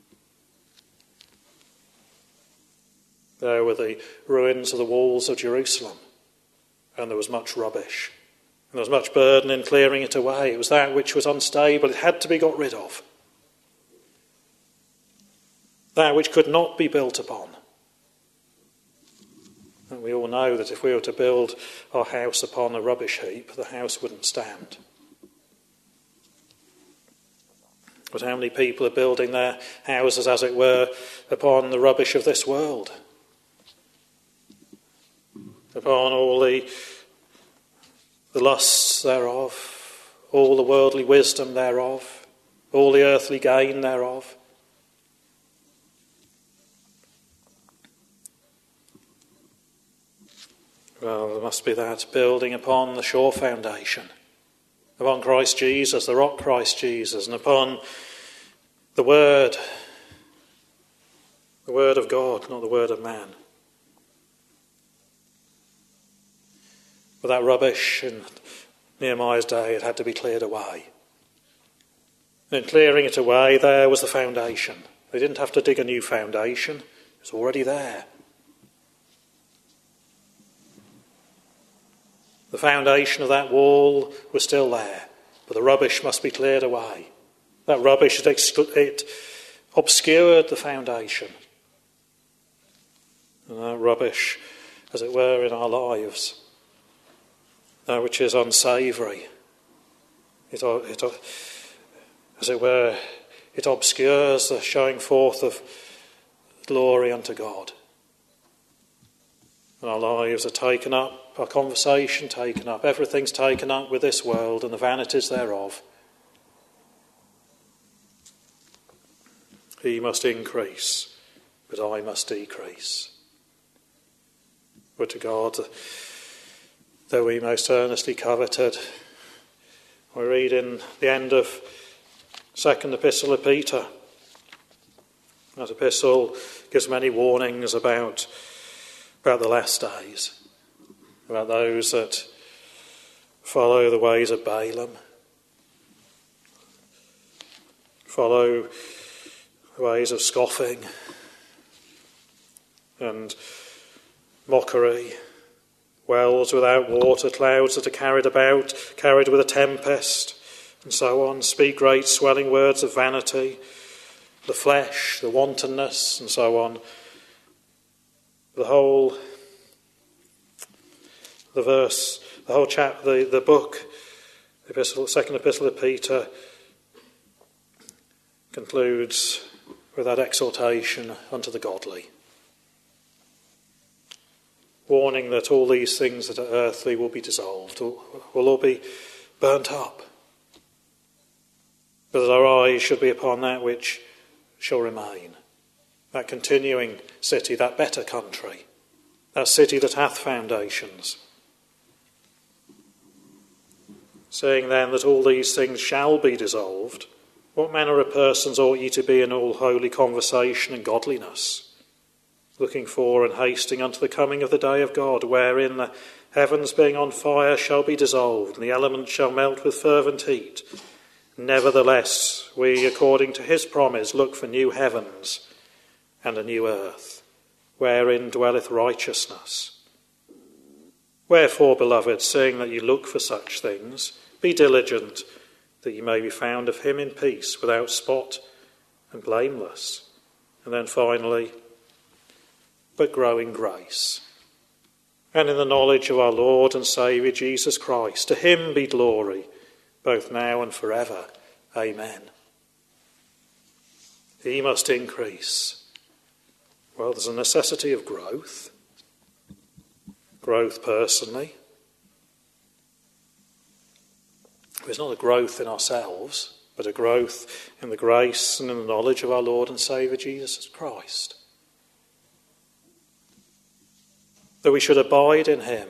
There were the ruins of the walls of Jerusalem, and there was much rubbish. And there was much burden in clearing it away. It was that which was unstable. It had to be got rid of. That which could not be built upon. And we all know that if we were to build our house upon a rubbish heap, the house wouldn't stand. But how many people are building their houses, as it were, upon the rubbish of this world? Upon all the lusts thereof, all the worldly wisdom thereof, all the earthly gain thereof. Well, there must be that building upon the sure foundation, upon Christ Jesus, the rock Christ Jesus, and upon the Word of God, not the word of man. But that rubbish in Nehemiah's day, it had to be cleared away. And in clearing it away, there was the foundation. They didn't have to dig a new foundation. It was already there. The foundation of that wall was still there, but the rubbish must be cleared away. That rubbish, it obscured the foundation. And that rubbish, as it were, in our lives, that which is unsavoury, as it were, it obscures the showing forth of glory unto God. And our lives are taken up, our conversation taken up, everything's taken up with this world and the vanities thereof. He must increase, but I must decrease. Would to God that we most earnestly coveted. We read in the end of second epistle of Peter. That epistle gives many warnings about the last days, about those that follow the ways of Balaam, follow the ways of scoffing and mockery, wells without water, clouds that are carried with a tempest, and so on, speak great swelling words of vanity, the flesh, the wantonness, and so on. The whole chapter, the book, second epistle of Peter, concludes with that exhortation unto the godly, warning that all these things that are earthly will be dissolved, will all be burnt up, but that our eyes should be upon that which shall remain, that continuing city, that better country, that city that hath foundations. Saying then that all these things shall be dissolved, what manner of persons ought ye to be in all holy conversation and godliness, looking for and hasting unto the coming of the day of God, wherein the heavens being on fire shall be dissolved, and the elements shall melt with fervent heat. Nevertheless, we, according to his promise, look for new heavens and a new earth, wherein dwelleth righteousness. Wherefore, beloved, seeing that ye look for such things, be diligent that ye may be found of him in peace, without spot and blameless. And then finally, but grow in grace and in the knowledge of our Lord and Saviour Jesus Christ. To him be glory, both now and forever. Amen. He must increase. Well, there's a necessity of growth. Growth personally. There's not a growth in ourselves, but a growth in the grace and in the knowledge of our Lord and Saviour Jesus Christ. That we should abide in him.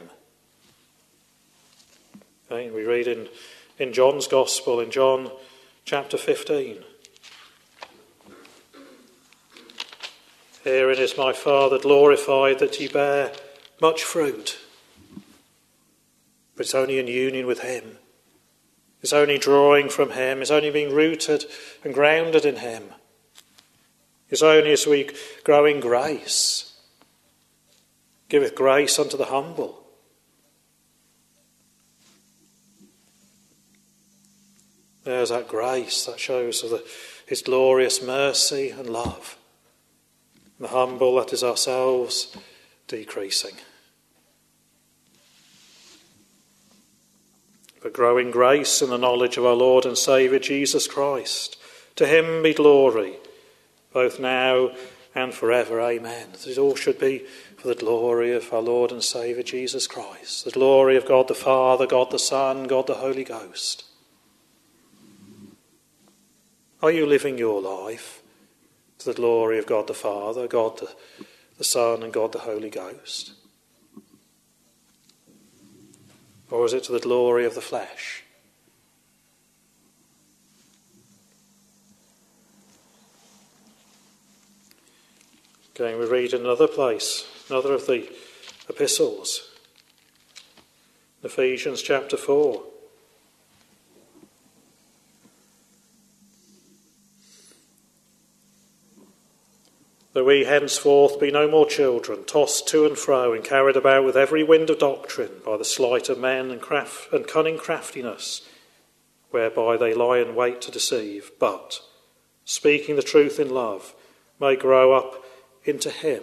Okay, we read in John's Gospel, in John chapter 15. Herein is my Father glorified, that ye bear much fruit. But it's only in union with him. It's only drawing from him. It's only being rooted and grounded in him. It's only as we grow in grace. Giveth grace unto the humble. There's that grace that shows his glorious mercy and love. The humble, that is ourselves, decreasing. But grow in grace in the knowledge of our Lord and Saviour Jesus Christ. To him be glory, both now and forever. Amen. It all should be for the glory of our Lord and Saviour Jesus Christ. The glory of God the Father, God the Son, God the Holy Ghost. Are you living your life to the glory of God the Father, God the Son, and God the Holy Ghost? Or is it to the glory of the flesh? Again, we read in another place, another of the epistles, Ephesians chapter 4. That we henceforth be no more children, tossed to and fro and carried about with every wind of doctrine by the sleight of men and cunning craftiness, whereby they lie in wait to deceive, but, speaking the truth in love, may grow up into him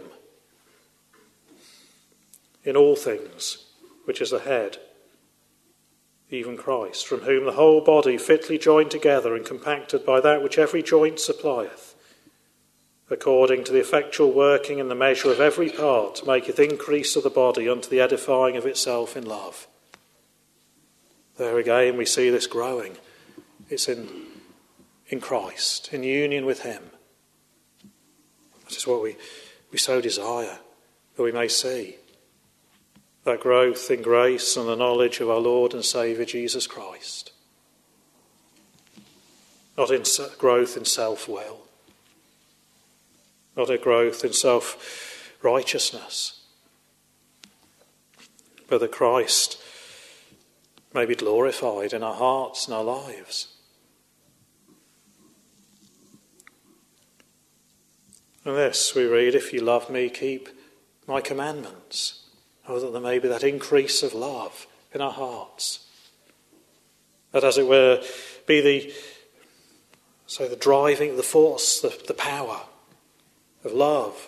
in all things, which is the head, even Christ, from whom the whole body fitly joined together and compacted by that which every joint supplieth, according to the effectual working in the measure of every part, maketh increase of the body unto the edifying of itself in love. There again we see this growing. It's in Christ, in union with him. That is what we so desire, that we may see. that growth in grace and the knowledge of our Lord and Saviour Jesus Christ. Not in growth in self-will, not a growth in self-righteousness, but that Christ may be glorified in our hearts and our lives. And this we read, if you love me, keep my commandments. Oh, that there may be that increase of love in our hearts. That, as it were, be the driving, the force, the power of love.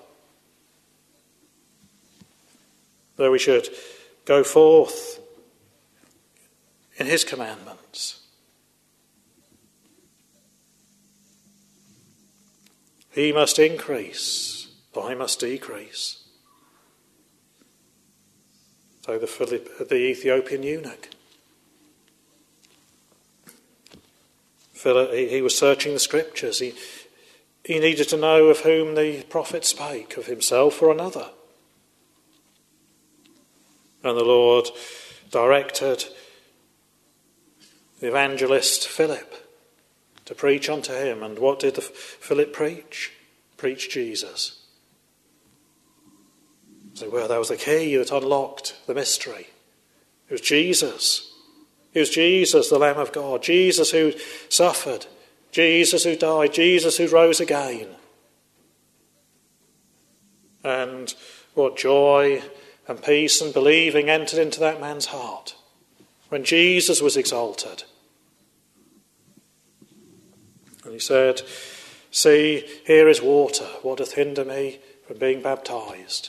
That we should go forth in his commandments. He must increase, I must decrease. So the Ethiopian eunuch, he was searching the scriptures. He needed to know of whom the prophet spake, of himself or another. And the Lord directed the evangelist Philip to preach unto him. And what did Philip preach? Preach Jesus. So, well, that was the key that unlocked the mystery. It was Jesus. It was Jesus, the Lamb of God. Jesus who suffered. Jesus who died. Jesus who rose again. And what joy and peace and believing entered into that man's heart when Jesus was exalted. And he said, see, here is water. What doth hinder me from being baptized?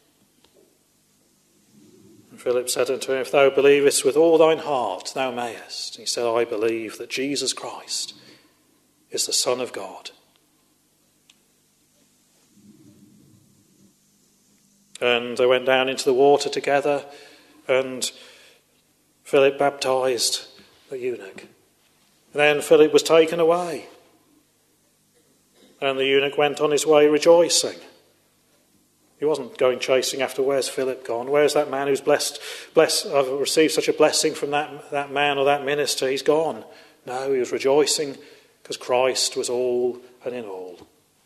And Philip said unto him, if thou believest with all thine heart, thou mayest. And he said, I believe that Jesus Christ is the Son of God. And they went down into the water together, and Philip baptized the eunuch. And then Philip was taken away. And the eunuch went on his way rejoicing. He wasn't going chasing after, where's Philip gone? Where's that man who's blessed? I've received such a blessing from that man or that minister. He's gone. No, he was rejoicing because Christ was all and in all.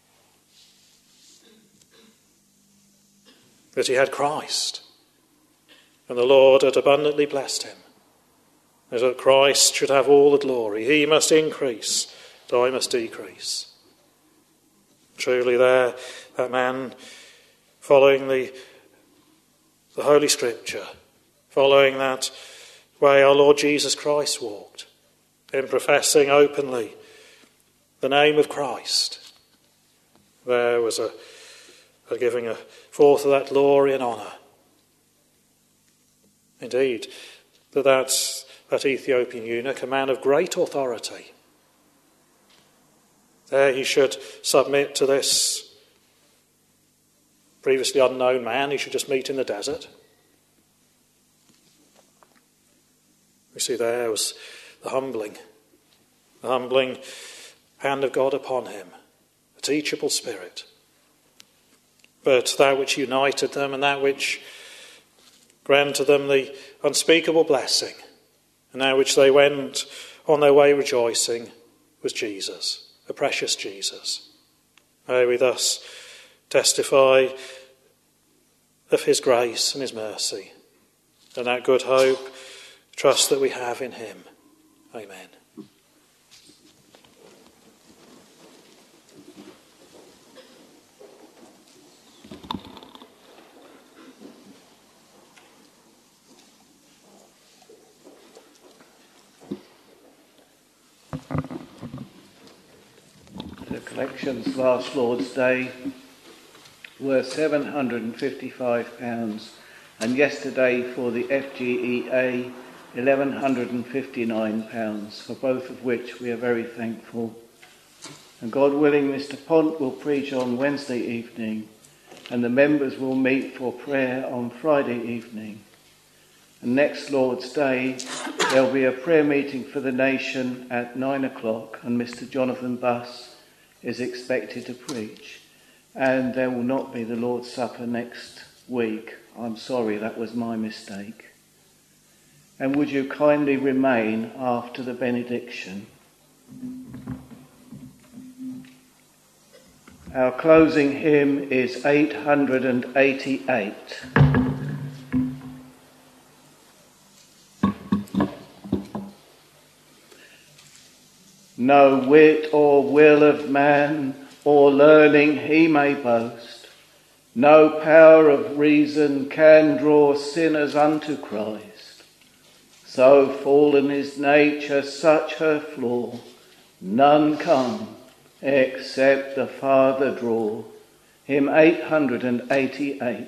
That he had Christ. And the Lord had abundantly blessed him. As that Christ should have all the glory. He must increase, and I must decrease. Truly there, that man, following the Holy Scripture, following that way our Lord Jesus Christ walked, in professing openly the name of Christ, there was a giving a forth of that glory and honour. Indeed, that Ethiopian eunuch, a man of great authority, there he should submit to this previously unknown man he should just meet in the desert. We see there was the humbling hand of God upon him, a teachable spirit. But that which united them and that which granted them the unspeakable blessing, and that which they went on their way rejoicing, was Jesus, the precious Jesus. May we thus testify of his grace and his mercy, and that good hope, trust that we have in him. Amen. The collections last Lord's Day were £755, and yesterday for the FGEA £1,159, for both of which we are very thankful. And God willing, Mr. Pont will preach on Wednesday evening, and the members will meet for prayer on Friday evening. And next Lord's Day, there will be a prayer meeting for the nation at 9 o'clock, and Mr. Jonathan Buss is expected to preach. And there will not be the Lord's Supper next week I'm sorry, that was my mistake. And would you kindly remain after the benediction? Our closing hymn is 888. No wit or will of man or learning he may boast. No power of reason can draw sinners unto Christ. So fallen is nature, such her flaw, none come except the Father draw. Hymn 888.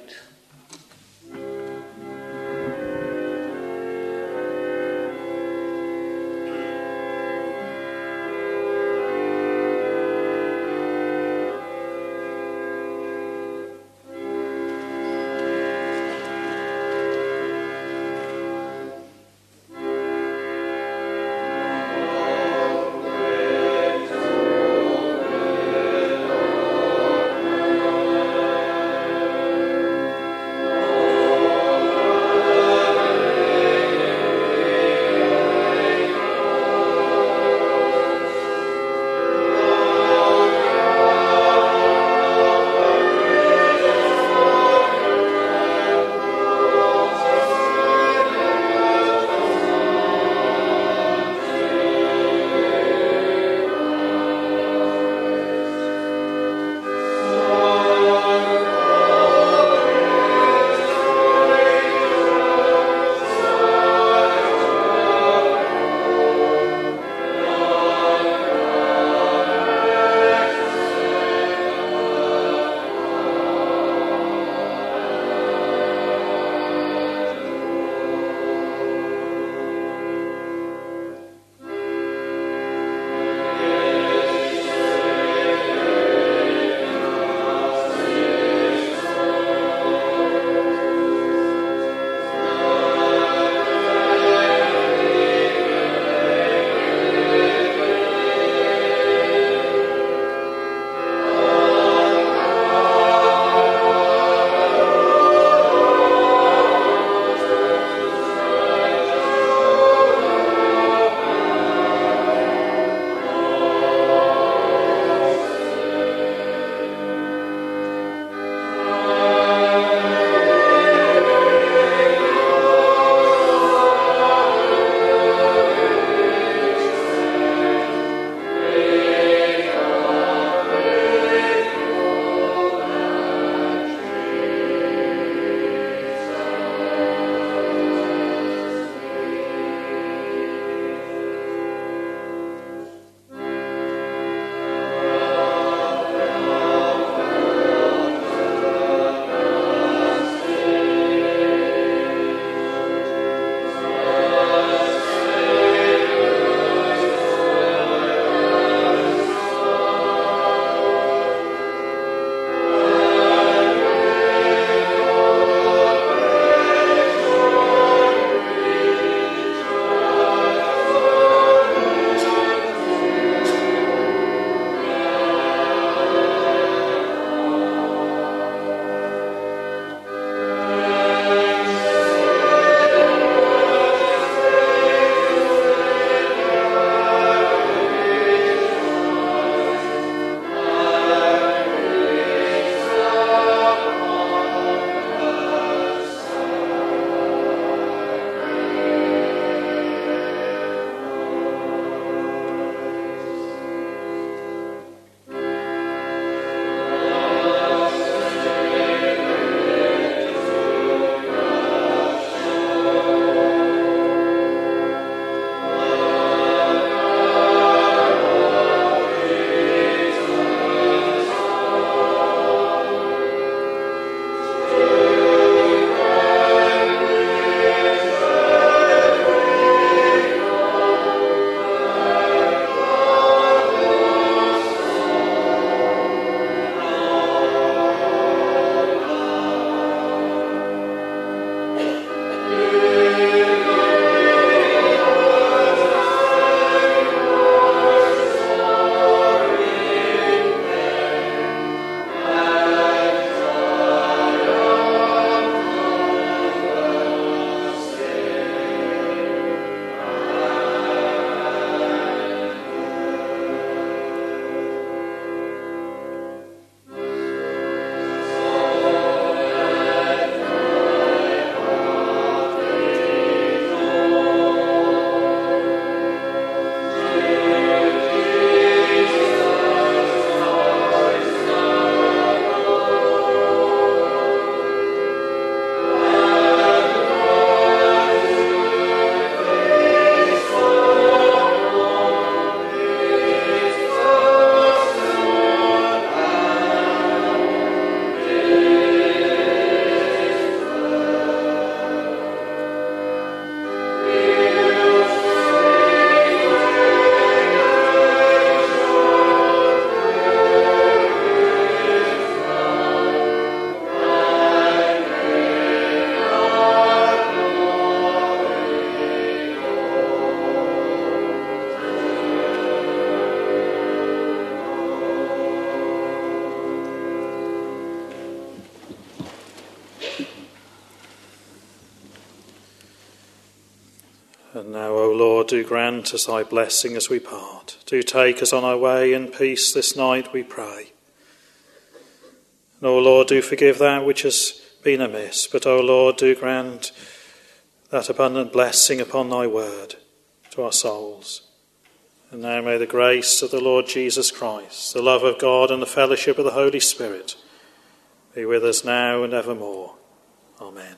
And now, O Lord, do grant us thy blessing as we part. Do take us on our way in peace this night, we pray. And, O Lord, do forgive that which has been amiss. But, O Lord, do grant that abundant blessing upon thy word to our souls. And now may the grace of the Lord Jesus Christ, the love of God and the fellowship of the Holy Spirit be with us now and evermore. Amen.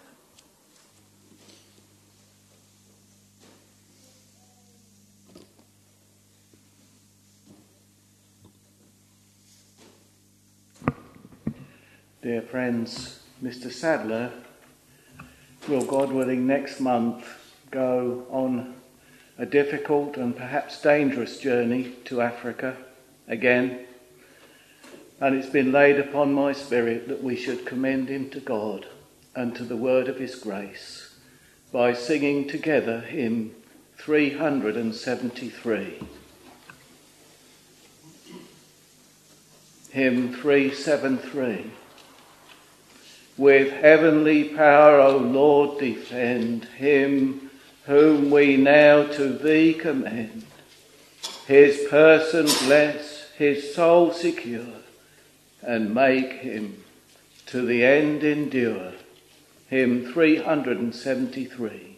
Dear friends, Mr. Sadler will, God willing, next month go on a difficult and perhaps dangerous journey to Africa again. And it's been laid upon my spirit that we should commend him to God and to the word of his grace by singing together hymn 373. Hymn 373. With heavenly power, O Lord, defend him whom we now to thee commend. His person bless, his soul secure, and make him to the end endure. Hymn 373.